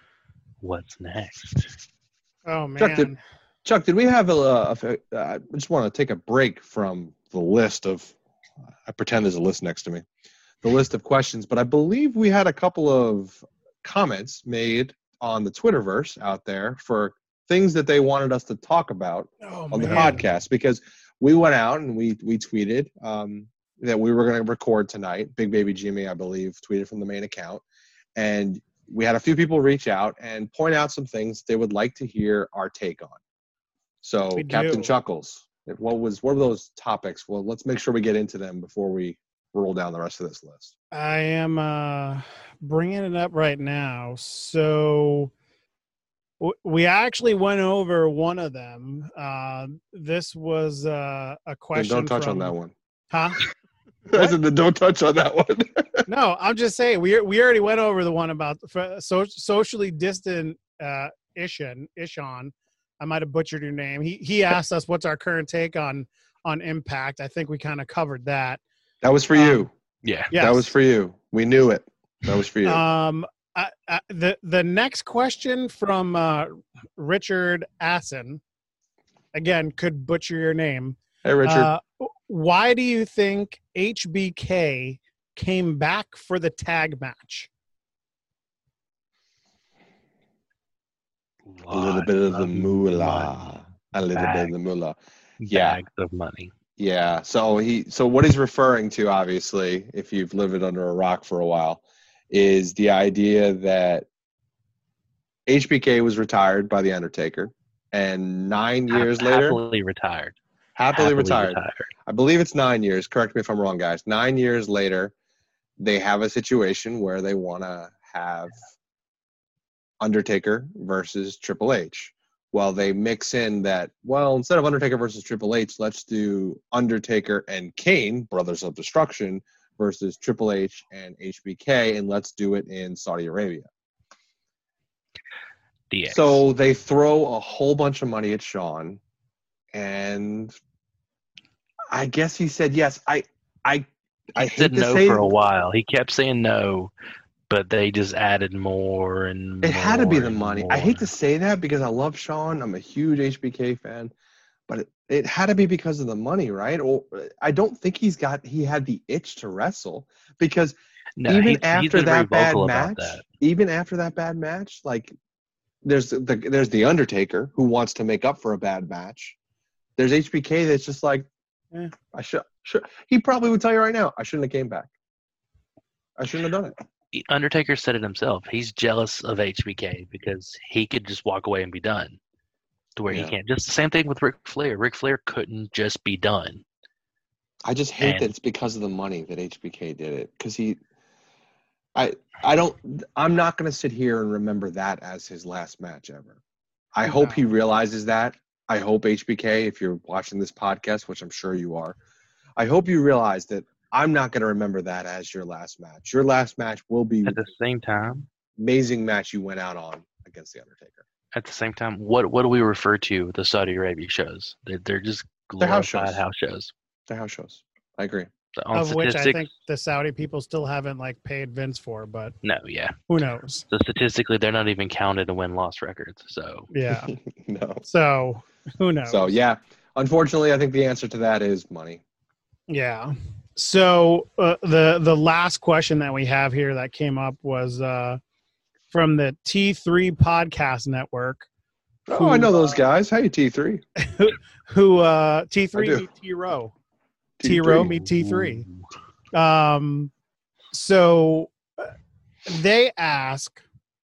What's next? Oh man. Chuck, did we have I just want to take a break from the list of, I pretend there's a list next to me, the list of questions, but I believe we had a couple of comments made on the Twitterverse out there for things that they wanted us to talk about on the podcast, because we went out and we tweeted that we were going to record tonight. Big Baby Jimmy, I believe, tweeted from the main account. And we had a few people reach out and point out some things they would like to hear our take on. So, Captain Chuckles, what were those topics? Well, let's make sure we get into them before we roll down the rest of this list. I am bringing it up right now. So we actually went over one of them. This was a question. Don't touch on that one. Huh? I said, don't touch on that one. No, I'm just saying we already went over the one about socially distant Ishon. I might have butchered your name. He asked us what's our current take on Impact. I think we kind of covered that. That was for you. Yeah. Yes. That was for you. We knew it. That was for you. The next question from Richard Assen, again, could butcher your name. Hey, Richard. Why do you think HBK came back for the tag match? A little bit of the moolah. A little bit of the moolah. Yeah. Bags of money. Yeah. So what he's referring to, obviously, if you've lived under a rock for a while, is the idea that HBK was retired by The Undertaker, and 9 years later... Happily retired. Happily retired. I believe it's 9 years. Correct me if I'm wrong, guys. 9 years later, they have a situation where they want to have Undertaker versus Triple H. Well, they mix in that, well, instead of Undertaker versus Triple H, let's do Undertaker and Kane, Brothers of Destruction, versus Triple H and HBK, and let's do it in Saudi Arabia. DX. So they throw a whole bunch of money at Sean, and I guess he said yes. I hate said to no say for a while. He kept saying no, but they just added more and more. It had to be the money. more. I hate to say that because I love Sean. I'm a huge HBK fan, but it had to be because of the money, right? Or I don't think he had the itch to wrestle, because even after that bad match, like there's the Undertaker who wants to make up for a bad match. There's HBK that's just like, I should. He probably would tell you right now, I shouldn't have came back. I shouldn't have done it. Undertaker said it himself. He's jealous of HBK because he could just walk away and be done, to where he can't. Just the same thing with Ric Flair. Ric Flair couldn't just be done. I just hate that it's because of the money that HBK did it. Because I'm not going to sit here and remember that as his last match ever. I hope he realizes that. I hope HBK, if you're watching this podcast, which I'm sure you are, I hope you realize that I'm not going to remember that as your last match. Your last match will be at the same time amazing match you went out on against the Undertaker. At the same time, what do we refer to the Saudi Arabia shows? They're just glorified house shows. They're house shows. I agree. So of which I think the Saudi people still haven't paid Vince for, but who knows? So statistically, they're not even counted in win-loss records. So yeah, no. So who knows? So yeah, unfortunately, I think the answer to that is money. Yeah. So the last question that we have here that came up was from the T3 Podcast Network. I know those guys. Hey, T3. Who T3 meet T-Row. T-Row meet T3. So they ask,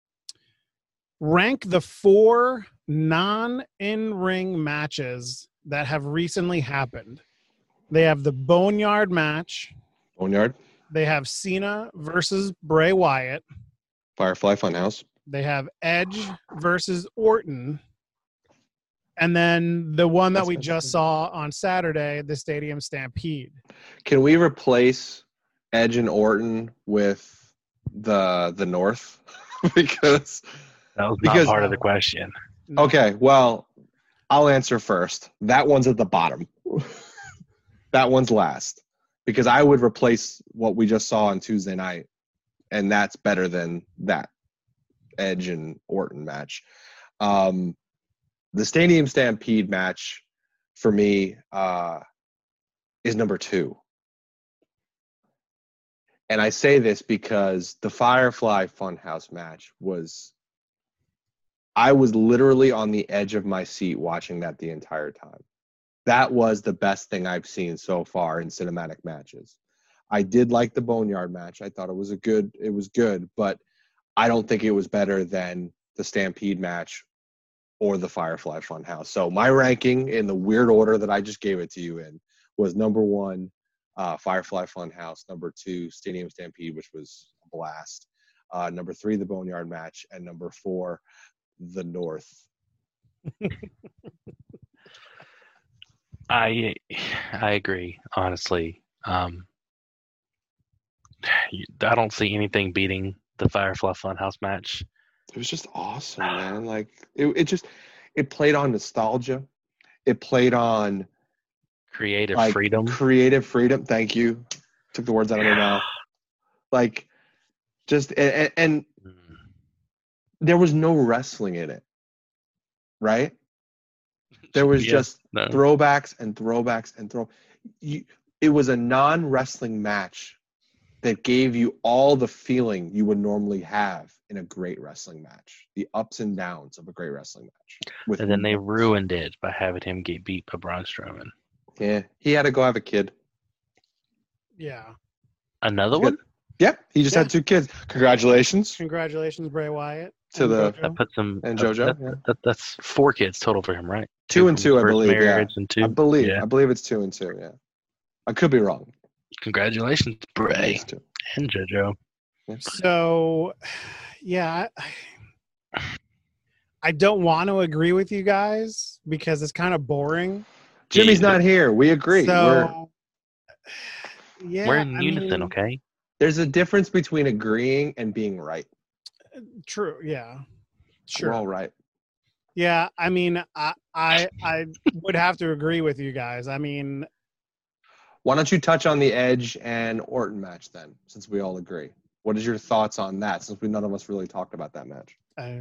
rank the 4 non-in-ring matches that have recently happened. They have the Boneyard match. Boneyard. They have Cena versus Bray Wyatt. Firefly Funhouse. They have Edge versus Orton. And then the one that we just saw on Saturday, the Stadium Stampede. Can we replace Edge and Orton with the North? because that was not part of the question. Okay, well, I'll answer first. That one's at the bottom. That one's last. Because I would replace what we just saw on Tuesday night, and that's better than that. Edge and Orton match. The Stadium Stampede match for me is number 2. And I say this because the Firefly Funhouse match I was literally on the edge of my seat watching that the entire time. That was the best thing I've seen so far in cinematic matches. I did like the Boneyard match. I thought it was good, but I don't think it was better than the Stampede match or the Firefly Funhouse. So my ranking in the weird order that I just gave it to you in was number 1, Firefly Funhouse, number 2, Stadium Stampede, which was a blast, number 3, the Boneyard match, and number 4, the North. I agree, honestly. I don't see anything beating the Firefly Funhouse match. It was just awesome, man. Like it played on nostalgia. It played on creative freedom. Creative freedom. Thank you. Took the words out of my mouth. Like just and there was no wrestling in it. Right? There was just throwbacks and throwbacks and it was a non-wrestling match that gave you all the feeling you would normally have in a great wrestling match, the ups and downs of a great wrestling match. And then they ruined it by having him get beat by Braun Strowman. Yeah, he had to go have a kid. Yeah. Another one? Yeah, he just had 2 kids. Congratulations. Congratulations, Bray Wyatt. That puts him and JoJo. That's 4 kids total for him, right? 2 and 2, I believe. Yeah. And 2. I believe it's 2 and 2. Yeah, I could be wrong. Congratulations, Bray and JoJo. So, yeah, I don't want to agree with you guys because it's kind of boring. Jimmy's not here. We agree. So, we're in unison, okay? There's a difference between agreeing and being right. True. Yeah. Sure. We're all right. Yeah. I mean, I would have to agree with you guys. I mean, why don't you touch on the Edge and Orton match then, since we all agree? What is your thoughts on that, since none of us really talked about that match?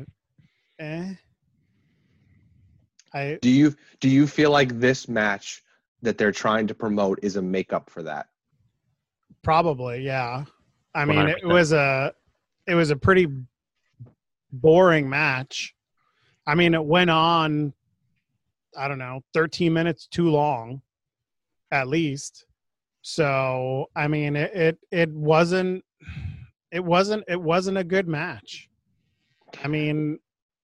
Do you feel like this match that they're trying to promote is a makeup for that? Probably, yeah. I mean, 100%. it was a pretty boring match. I mean, it went on, I don't know, 13 minutes too long, at least. So, I mean, it wasn't a good match. I mean,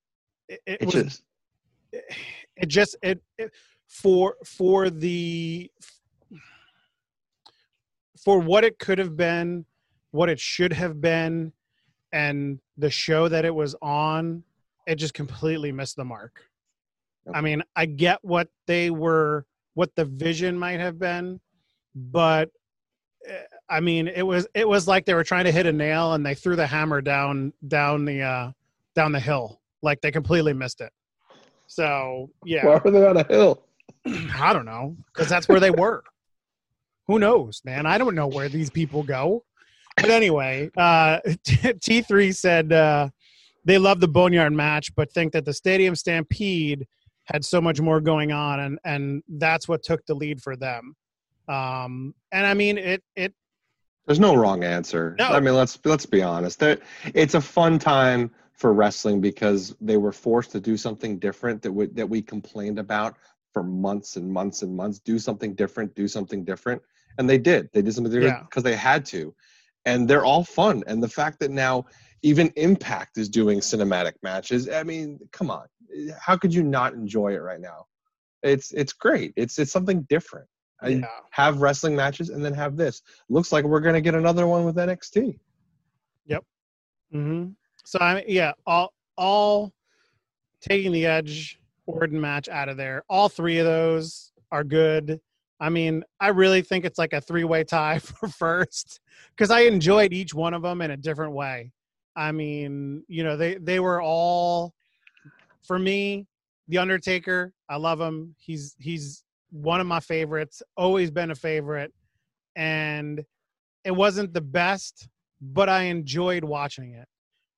for what it could have been, what it should have been, and the show that it was on, it just completely missed the mark. Okay. I mean, I get what the vision might have been, but I mean, it was like they were trying to hit a nail and they threw the hammer down the hill. Like they completely missed it. So yeah. Why were they on a hill? I don't know, because that's where they were. Who knows, man? I don't know where these people go. But anyway, T3 said they love the Boneyard match, but think that the Stadium Stampede had so much more going on, and that's what took the lead for them. And I mean, it. There's no wrong answer. No. I mean, let's be honest. It's a fun time for wrestling because they were forced to do something different that we complained about for months and months and months. Do something different. And they did. They did something different because they had to. And they're all fun. And the fact that now even Impact is doing cinematic matches, I mean, come on. How could you not enjoy it right now? It's great. It's something different. Have wrestling matches and then have this. Looks like we're going to get another one with NXT. Yep. Mm-hmm. So, I mean, all taking the Edge Orton match out of there. All 3 of those are good. I mean, I really think it's like a 3-way tie for first because I enjoyed each one of them in a different way. I mean, you know, they were all, for me, The Undertaker, I love him. He's one of my favorites, always been a favorite. And it wasn't the best, but I enjoyed watching it.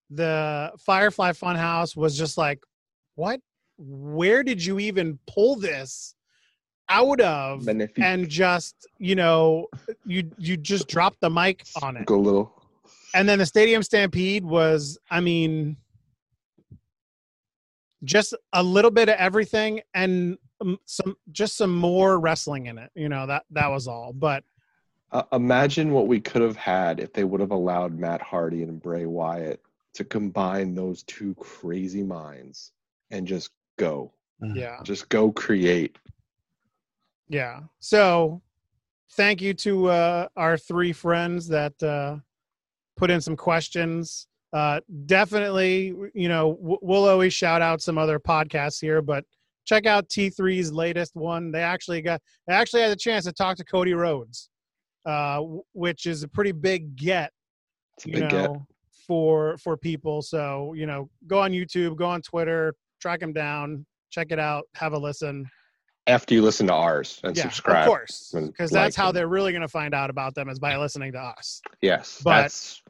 the Firefly Funhouse was just like, what? Where did you even pull this out of? Magnifique. And just, you just dropped the mic on it. Go little. And then the Stadium Stampede was, I mean, just a little bit of everything and some more wrestling in it. That was all. But imagine what we could have had if they would have allowed Matt Hardy and Bray Wyatt to combine those two crazy minds and just go. Yeah. Just go create. Yeah. So thank you to our three friends that put in some questions. Definitely, we'll always shout out some other podcasts here, but check out T3's latest one. They actually had the chance to talk to Cody Rhodes, which is a pretty big get, for people. So, go on YouTube, go on Twitter, track him down, check it out, have a listen. After you listen to ours and subscribe. Of course, because that's how they're really going to find out about them is by listening to us. Yes. But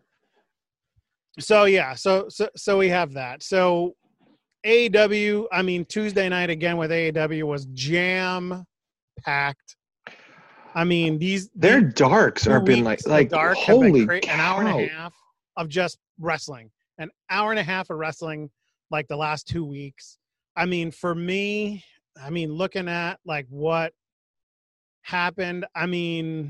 so we have that. So AEW, I mean, Tuesday night again with AEW was jam-packed. I mean, their darks have been like dark holy cow. An hour and a half of just wrestling. An hour and a half of wrestling like the last 2 weeks. I mean, for me, looking at like what happened, I mean,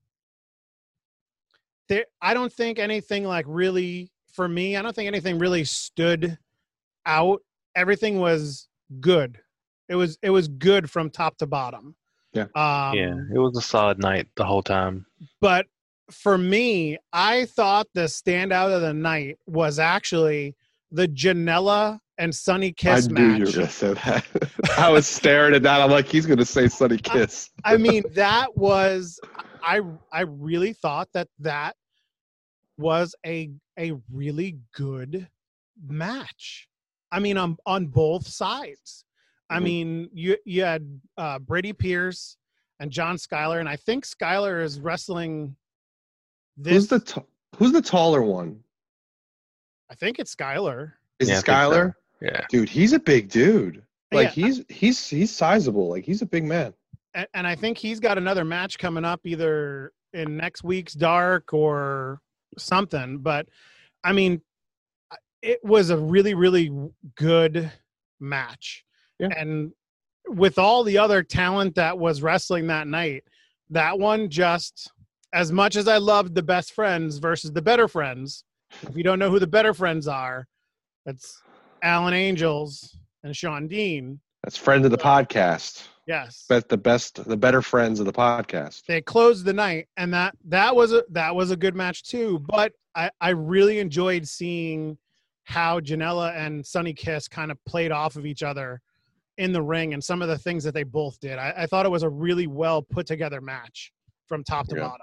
I don't think anything like really, for me, I don't think anything really stood out. Everything was good. It was good from top to bottom. Yeah. It was a solid night the whole time. But for me, I thought the standout of the night was actually the Janela and Sonny Kiss match. I knew you were going to say that. I was staring at that. I'm like, he's going to say Sonny Kiss. I mean, that was I really thought that was a really good match. I mean, on both sides. I mean, you had Brady Pierce and John Skyler, and I think Skyler is wrestling this. Who's the taller one? I think it's Skyler. Is it Skyler? So. Yeah. Dude, he's a big dude. Like he's sizable. Like he's a big man. And I think he's got another match coming up either in next week's Dark or something. But I mean, it was a really, really good match. Yeah. And with all the other talent that was wrestling that night, that one just, as much as I loved the Best Friends versus the Better Friends, if you don't know who the Better Friends are, that's Alan Angels and Sean Dean. That's friend of the podcast. Yes. The better friends of the podcast. They closed the night, and that was a good match too. But I really enjoyed seeing how Janela and Sonny Kiss kind of played off of each other in the ring and some of the things that they both did. I thought it was a really well put together match from top to bottom.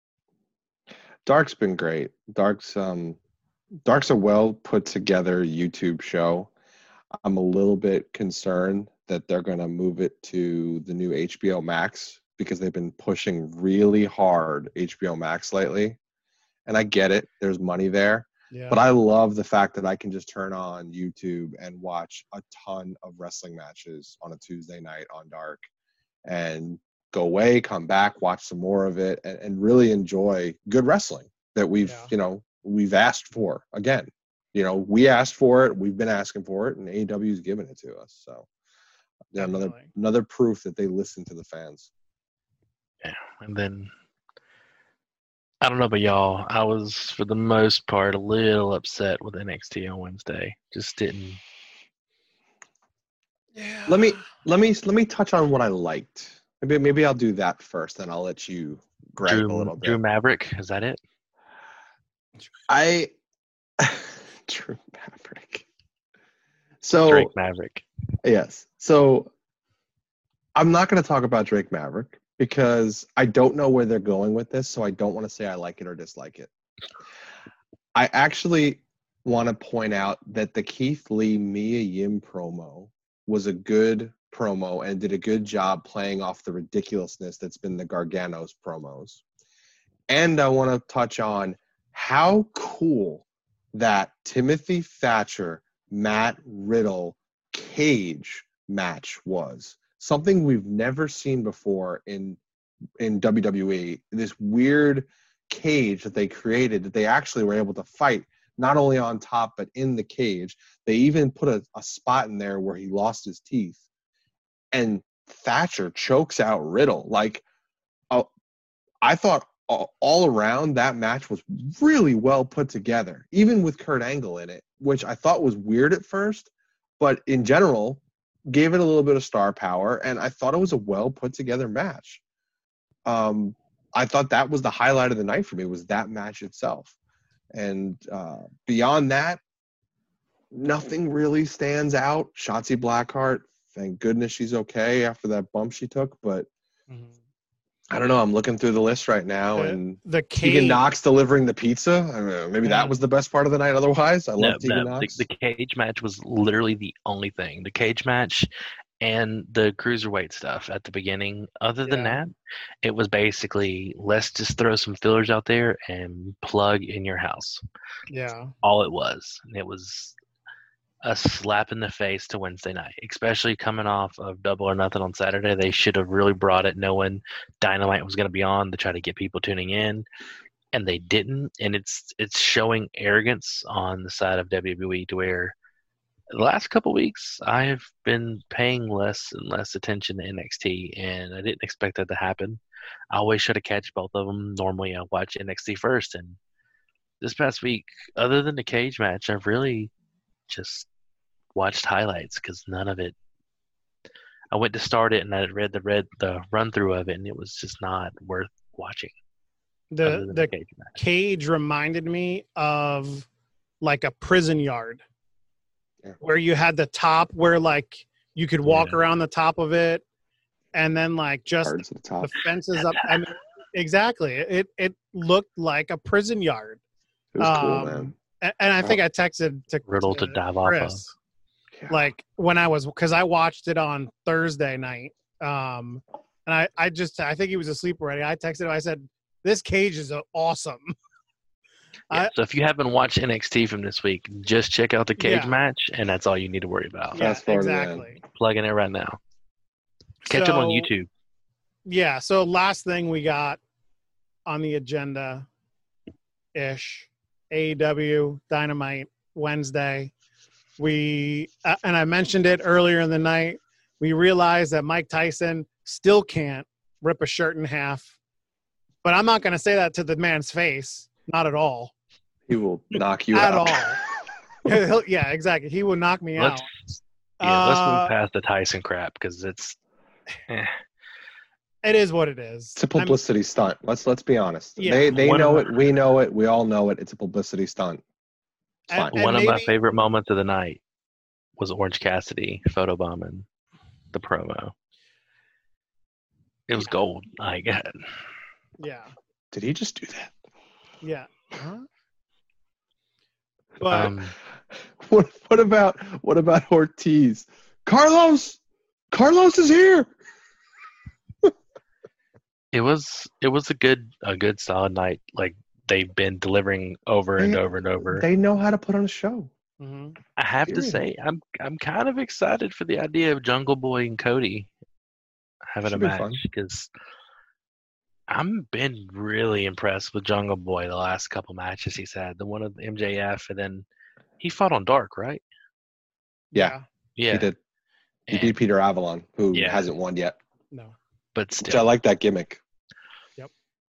Dark's been great. Dark's a well put together YouTube show. I'm a little bit concerned that they're going to move it to the new HBO Max because they've been pushing really hard HBO Max lately. And I get it. There's money there. Yeah. But I love the fact that I can just turn on YouTube and watch a ton of wrestling matches on a Tuesday night on Dark and go away, come back, watch some more of it, and really enjoy good wrestling that we've asked for. Again, we asked for it. We've been asking for it, and AEW's given it to us. So yeah, another proof that they listen to the fans. Yeah, and then I don't know about y'all. I was, for the most part, a little upset with NXT on Wednesday. Just didn't. Yeah. Let me touch on what I liked. Maybe I'll do that first, then I'll let you grab a little bit. Drew Maverick, is that it? Drew Maverick. So Drake Maverick. Yes. So I'm not going to talk about Drake Maverick because I don't know where they're going with this, so I don't want to say I like it or dislike it. I actually want to point out that the Keith Lee Mia Yim promo was a good promo and did a good job playing off the ridiculousness that's been the Garganos promos. And I want to touch on how cool that Timothy Thatcher, Matt Riddle cage match was. Something we've never seen before in WWE. This weird cage that they created that they actually were able to fight not only on top but in the cage. They even put a spot in there where he lost his teeth. And Thatcher chokes out Riddle. Like, I thought all around that match was really well put together, even with Kurt Angle in it, which I thought was weird at first, but in general gave it a little bit of star power, and I thought it was a well put together match. I thought that was the highlight of the night for me, was that match itself. And beyond that, nothing really stands out. Shotzi Blackheart, thank goodness she's okay after that bump she took, but I don't know. I'm looking through the list right now, and Tegan Knox delivering the pizza. I don't know, maybe that was the best part of the night. Otherwise, I love Tegan Knox. The cage match was literally the only thing. The cage match and the cruiserweight stuff at the beginning. Other than that, it was basically, let's just throw some fillers out there and plug in your house. Yeah. That's all it was. And it was a slap in the face to Wednesday night, especially coming off of Double or Nothing on Saturday. They should have really brought it knowing Dynamite was going to be on to try to get people tuning in, and they didn't. And it's showing arrogance on the side of WWE, to where the last couple of weeks I have been paying less and less attention to NXT, and I didn't expect that to happen. I always try to catch both of them. Normally I watch NXT first, and this past week, other than the cage match, I've really just watched highlights, because none of it. I went to start it and I read the run through of it, and it was just not worth watching. The cage reminded me of like a prison yard, where you had the top where like you could walk around the top of it, and then like just the fences up. I mean, exactly. It looked like a prison yard. It was cool, man. And I think I texted to Riddle to dive off of. Like when because I watched it on Thursday night, and I think he was asleep already. I texted him. I said, "This cage is awesome." So if you haven't watched NXT from this week, just check out the cage match, and that's all you need to worry about. Yeah, exactly. Plugging it right now. Catch it on YouTube. Yeah. So last thing we got on the agenda ish, AEW Dynamite Wednesday. And I mentioned it earlier in the night, we realized that Mike Tyson still can't rip a shirt in half. But I'm not going to say that to the man's face. Not at all. He will knock you out. At all. Yeah, exactly. He will knock me out. Let's move past the Tyson crap, because it's it is what it is. It's a publicity stunt. Let's be honest. Yeah. They know it. We know it. We all know it. It's a publicity stunt. One of my favorite moments of the night was Orange Cassidy photobombing the promo. It was gold. I get it. Yeah. Did he just do that? Yeah. Huh? But what about Ortiz? Carlos is here. It was a good solid night. Like, they've been delivering over and over and over. They know how to put on a show. Mm-hmm. I have to say, I'm kind of excited for the idea of Jungle Boy and Cody having a match, because I've been really impressed with Jungle Boy the last couple matches he's had. The one of MJF, and then he fought on Dark, right? Yeah. He did. He beat Peter Avalon, who hasn't won yet. No. But still. Which I like that gimmick. Yep.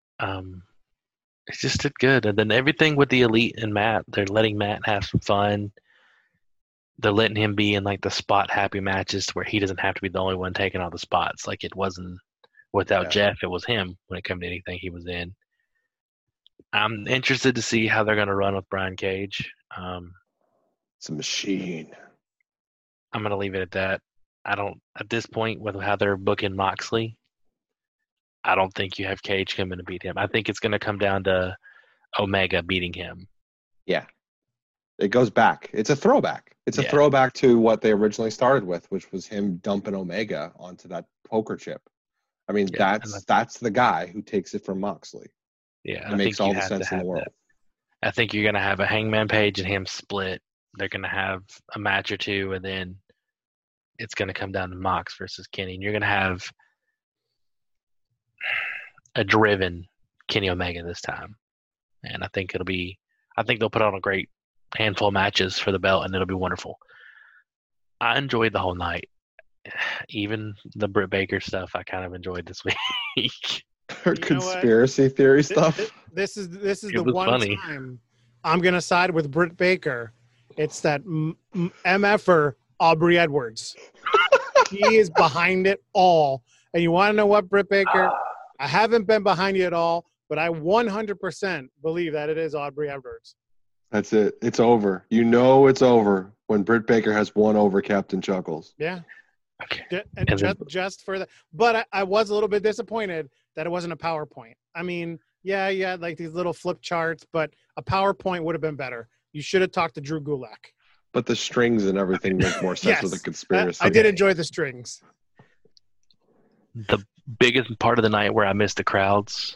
It just did good. And then everything with the Elite and Matt, they're letting Matt have some fun. They're letting him be in like the spot happy matches where he doesn't have to be the only one taking all the spots. Like, it wasn't without Jeff, it was him when it came to anything he was in. I'm interested to see how they're going to run with Brian Cage. It's a machine. I'm going to leave it at that. At this point, with how they're booking Moxley, I don't think you have Cage coming to beat him. I think it's going to come down to Omega beating him. Yeah. It goes back. It's a throwback. It's a throwback to what they originally started with, which was him dumping Omega onto that poker chip. I mean, that's the guy who takes it from Moxley. Yeah. It makes all the sense in the world. I think you're going to have a Hangman Page and him split. They're going to have a match or two, and then it's going to come down to Mox versus Kenny. And you're going to have a driven Kenny Omega this time. And I think they'll put on a great handful of matches for the belt, and it'll be wonderful. I enjoyed the whole night. Even the Britt Baker stuff I kind of enjoyed this week. Her conspiracy theory stuff. This is the one funny time I'm going to side with Britt Baker. It's that MFer Aubrey Edwards. He is behind it all. And you want to know what, Britt Baker? I haven't been behind you at all, but I 100% believe that it is Aubrey Edwards. That's it. It's over. You know it's over when Britt Baker has won over Captain Chuckles. Yeah. Okay. And just for that. But I was a little bit disappointed that it wasn't a PowerPoint. I mean, yeah, like these little flip charts, but a PowerPoint would have been better. You should have talked to Drew Gulak. But the strings and everything make more sense with a conspiracy. I did enjoy the strings. The biggest part of the night where I missed the crowds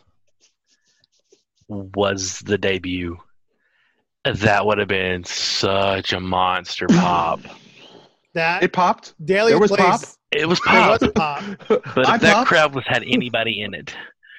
was the debut. That would have been such a monster pop. It popped. There was pop. It was pop. There was pop. But if that crowd had anybody in it.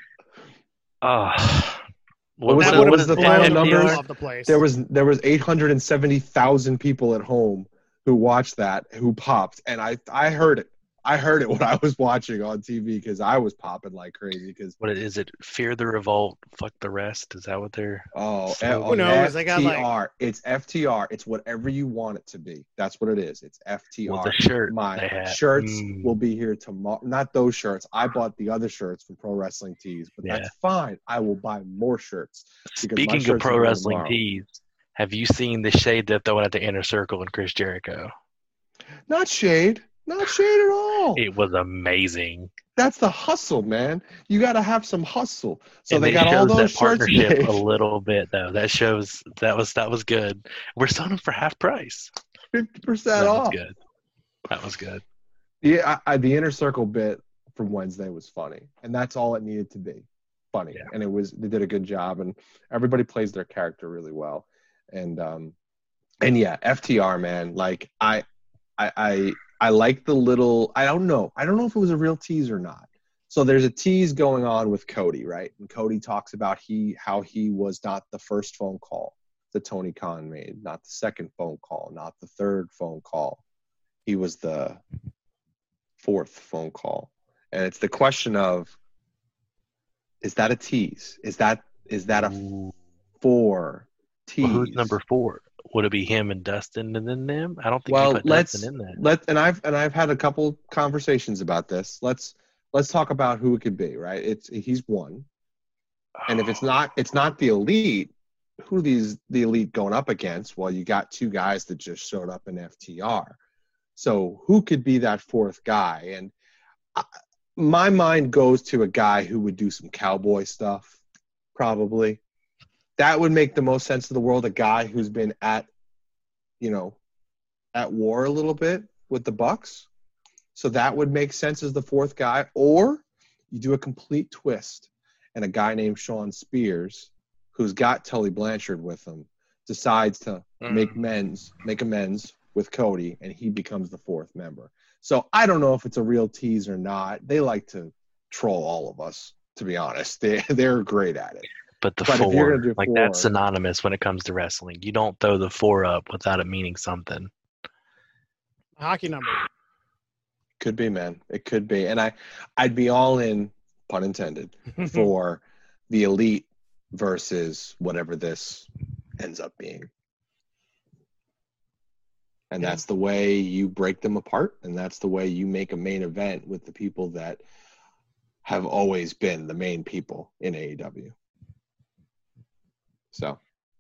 What was the final numbers? There was 870,000 people at home who watched that, who popped, and I heard it. I heard it when I was watching on TV because I was popping like crazy. Because what is it? Fear the revolt, fuck the rest. Is that what they're? Who knows? They got FTR. It's FTR. It's whatever you want it to be. That's what it is. It's FTR. Well, the shirt. My shirts will be here tomorrow. Not those shirts. I bought the other shirts from Pro Wrestling Tees, but that's fine. I will buy more shirts. Speaking of Pro Wrestling Tees, have you seen the shade they're throwing at the Inner Circle and Chris Jericho? Not shade. Not shade at all. It was amazing. That's the hustle, man. You got to have some hustle. So and they got all those that partnership shirts a little bit, though. That shows that was good. We're selling them for half price. 50% off. That was good. Yeah, the Inner Circle bit from Wednesday was funny, and that's all it needed to be, funny. Yeah. And they did a good job, and everybody plays their character really well. And yeah, FTR, man. Like I like the little – I don't know if it was a real tease or not. So there's a tease going on with Cody, right? And Cody talks about how he was not the first phone call that Tony Khan made, not the second phone call, not the third phone call. He was the fourth phone call. And it's the question of, is that a tease? Is that a 4 tease? Well, who's number 4? Would it be him and Dustin and then them? I don't think you put Dustin in that. I've had a couple conversations about this. Let's talk about who it could be, right? He's one. And if it's not the Elite, who are the Elite going up against? Well, you got 2 guys that just showed up in FTR. So who could be that 4th guy? And my mind goes to a guy who would do some cowboy stuff, probably. That would make the most sense in the world. A guy who's been at war a little bit with the Bucks. So that would make sense as the 4th guy. Or you do a complete twist and a guy named Sean Spears, who's got Tully Blanchard with him, decides to make amends with Cody, and he becomes the 4th member. So I don't know if it's a real tease or not. They like to troll all of us, to be honest. They're great at it. But the 4, like 4, that's synonymous when it comes to wrestling. You don't throw the 4 up without it meaning something. Hockey number. Could be, man. It could be. And I'd be all in, pun intended, for the Elite versus whatever this ends up being. And that's the way you break them apart, and that's the way you make a main event with the people that have always been the main people in AEW. So,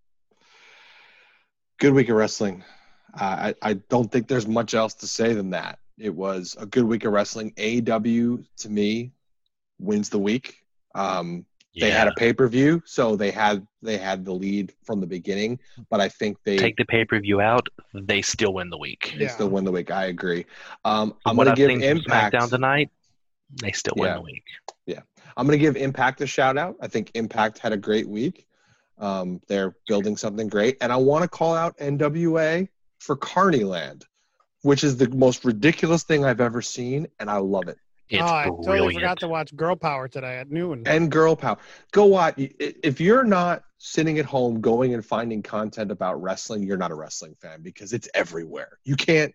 good week of wrestling. I don't think there's much else to say than that. It was a good week of wrestling. AEW, to me, wins the week. They had a pay-per-view, so they had the lead from the beginning. But I think they take the pay-per-view out, they still win the week. They still win the week. I agree. I'm going to give Impact SmackDown tonight. They still win the week. Yeah, I'm going to give Impact a shout out. I think Impact had a great week. They're building something great. And I want to call out NWA for Carneyland, which is the most ridiculous thing I've ever seen, and I love it. It's I brilliant. totally forgot to watch Girl Power today at noon. And Girl Power. Go watch. If you're not sitting at home going and finding content about wrestling, you're not a wrestling fan because it's everywhere. You can't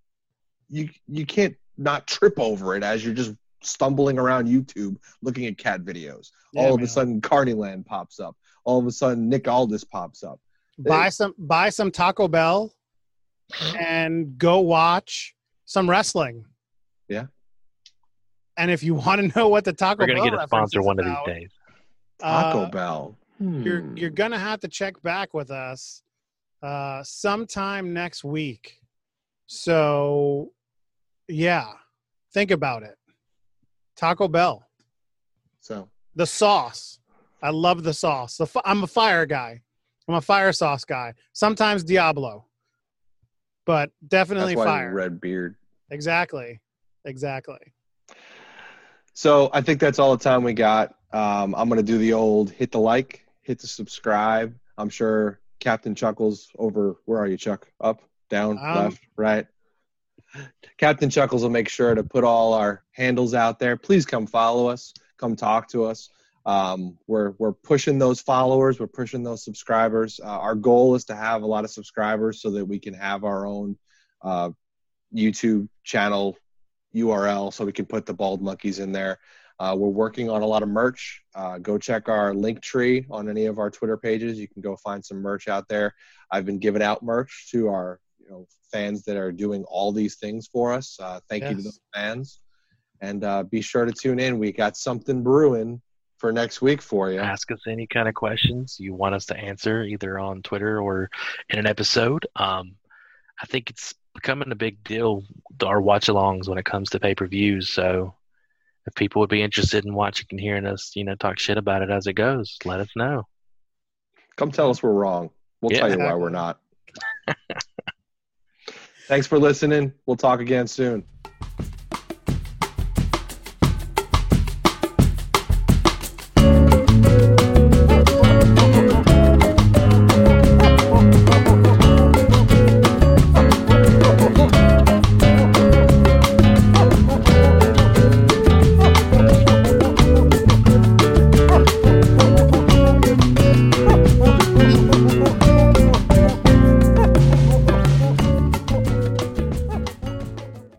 not trip over it as you're just stumbling around YouTube looking at cat videos. Yeah, All of a sudden, Carneyland pops up. All of a sudden, Nick Aldis pops up. Buy some Taco Bell and go watch some wrestling. Yeah. And if you want to know what the Taco Bell we're gonna get a sponsor one about, of these days. Taco Bell. You're gonna have to check back with us sometime next week. So yeah, think about it. Taco Bell. So the sauce. I love the sauce. I'm a fire guy. I'm a fire sauce guy. Sometimes Diablo, but definitely that's why fire. Red beard. Exactly. So I think that's all the time we got. I'm going to do the old hit the like, hit the subscribe. I'm sure Captain Chuckles over, where are you, Chuck? Up, down, left, right? Captain Chuckles will make sure to put all our handles out there. Please come follow us. Come talk to us. We're pushing those followers. We're pushing those subscribers. Our goal is to have a lot of subscribers so that we can have our own YouTube channel URL so we can put the Bald Monkeys in there. We're working on a lot of merch. Go check our link tree on any of our Twitter pages. You can go find some merch out there. I've been giving out merch to our fans that are doing all these things for us. Thank you to those fans. And be sure to tune in. We got something brewing for next week for you. Ask us any kind of questions you want us to answer, either on Twitter or in an episode. I think it's becoming a big deal, our watch-alongs when it comes to pay-per-views. So if people would be interested in watching and hearing us, talk shit about it as it goes, let us know. Come tell us we're wrong. We'll tell you why we're not. Thanks for listening. We'll talk again soon.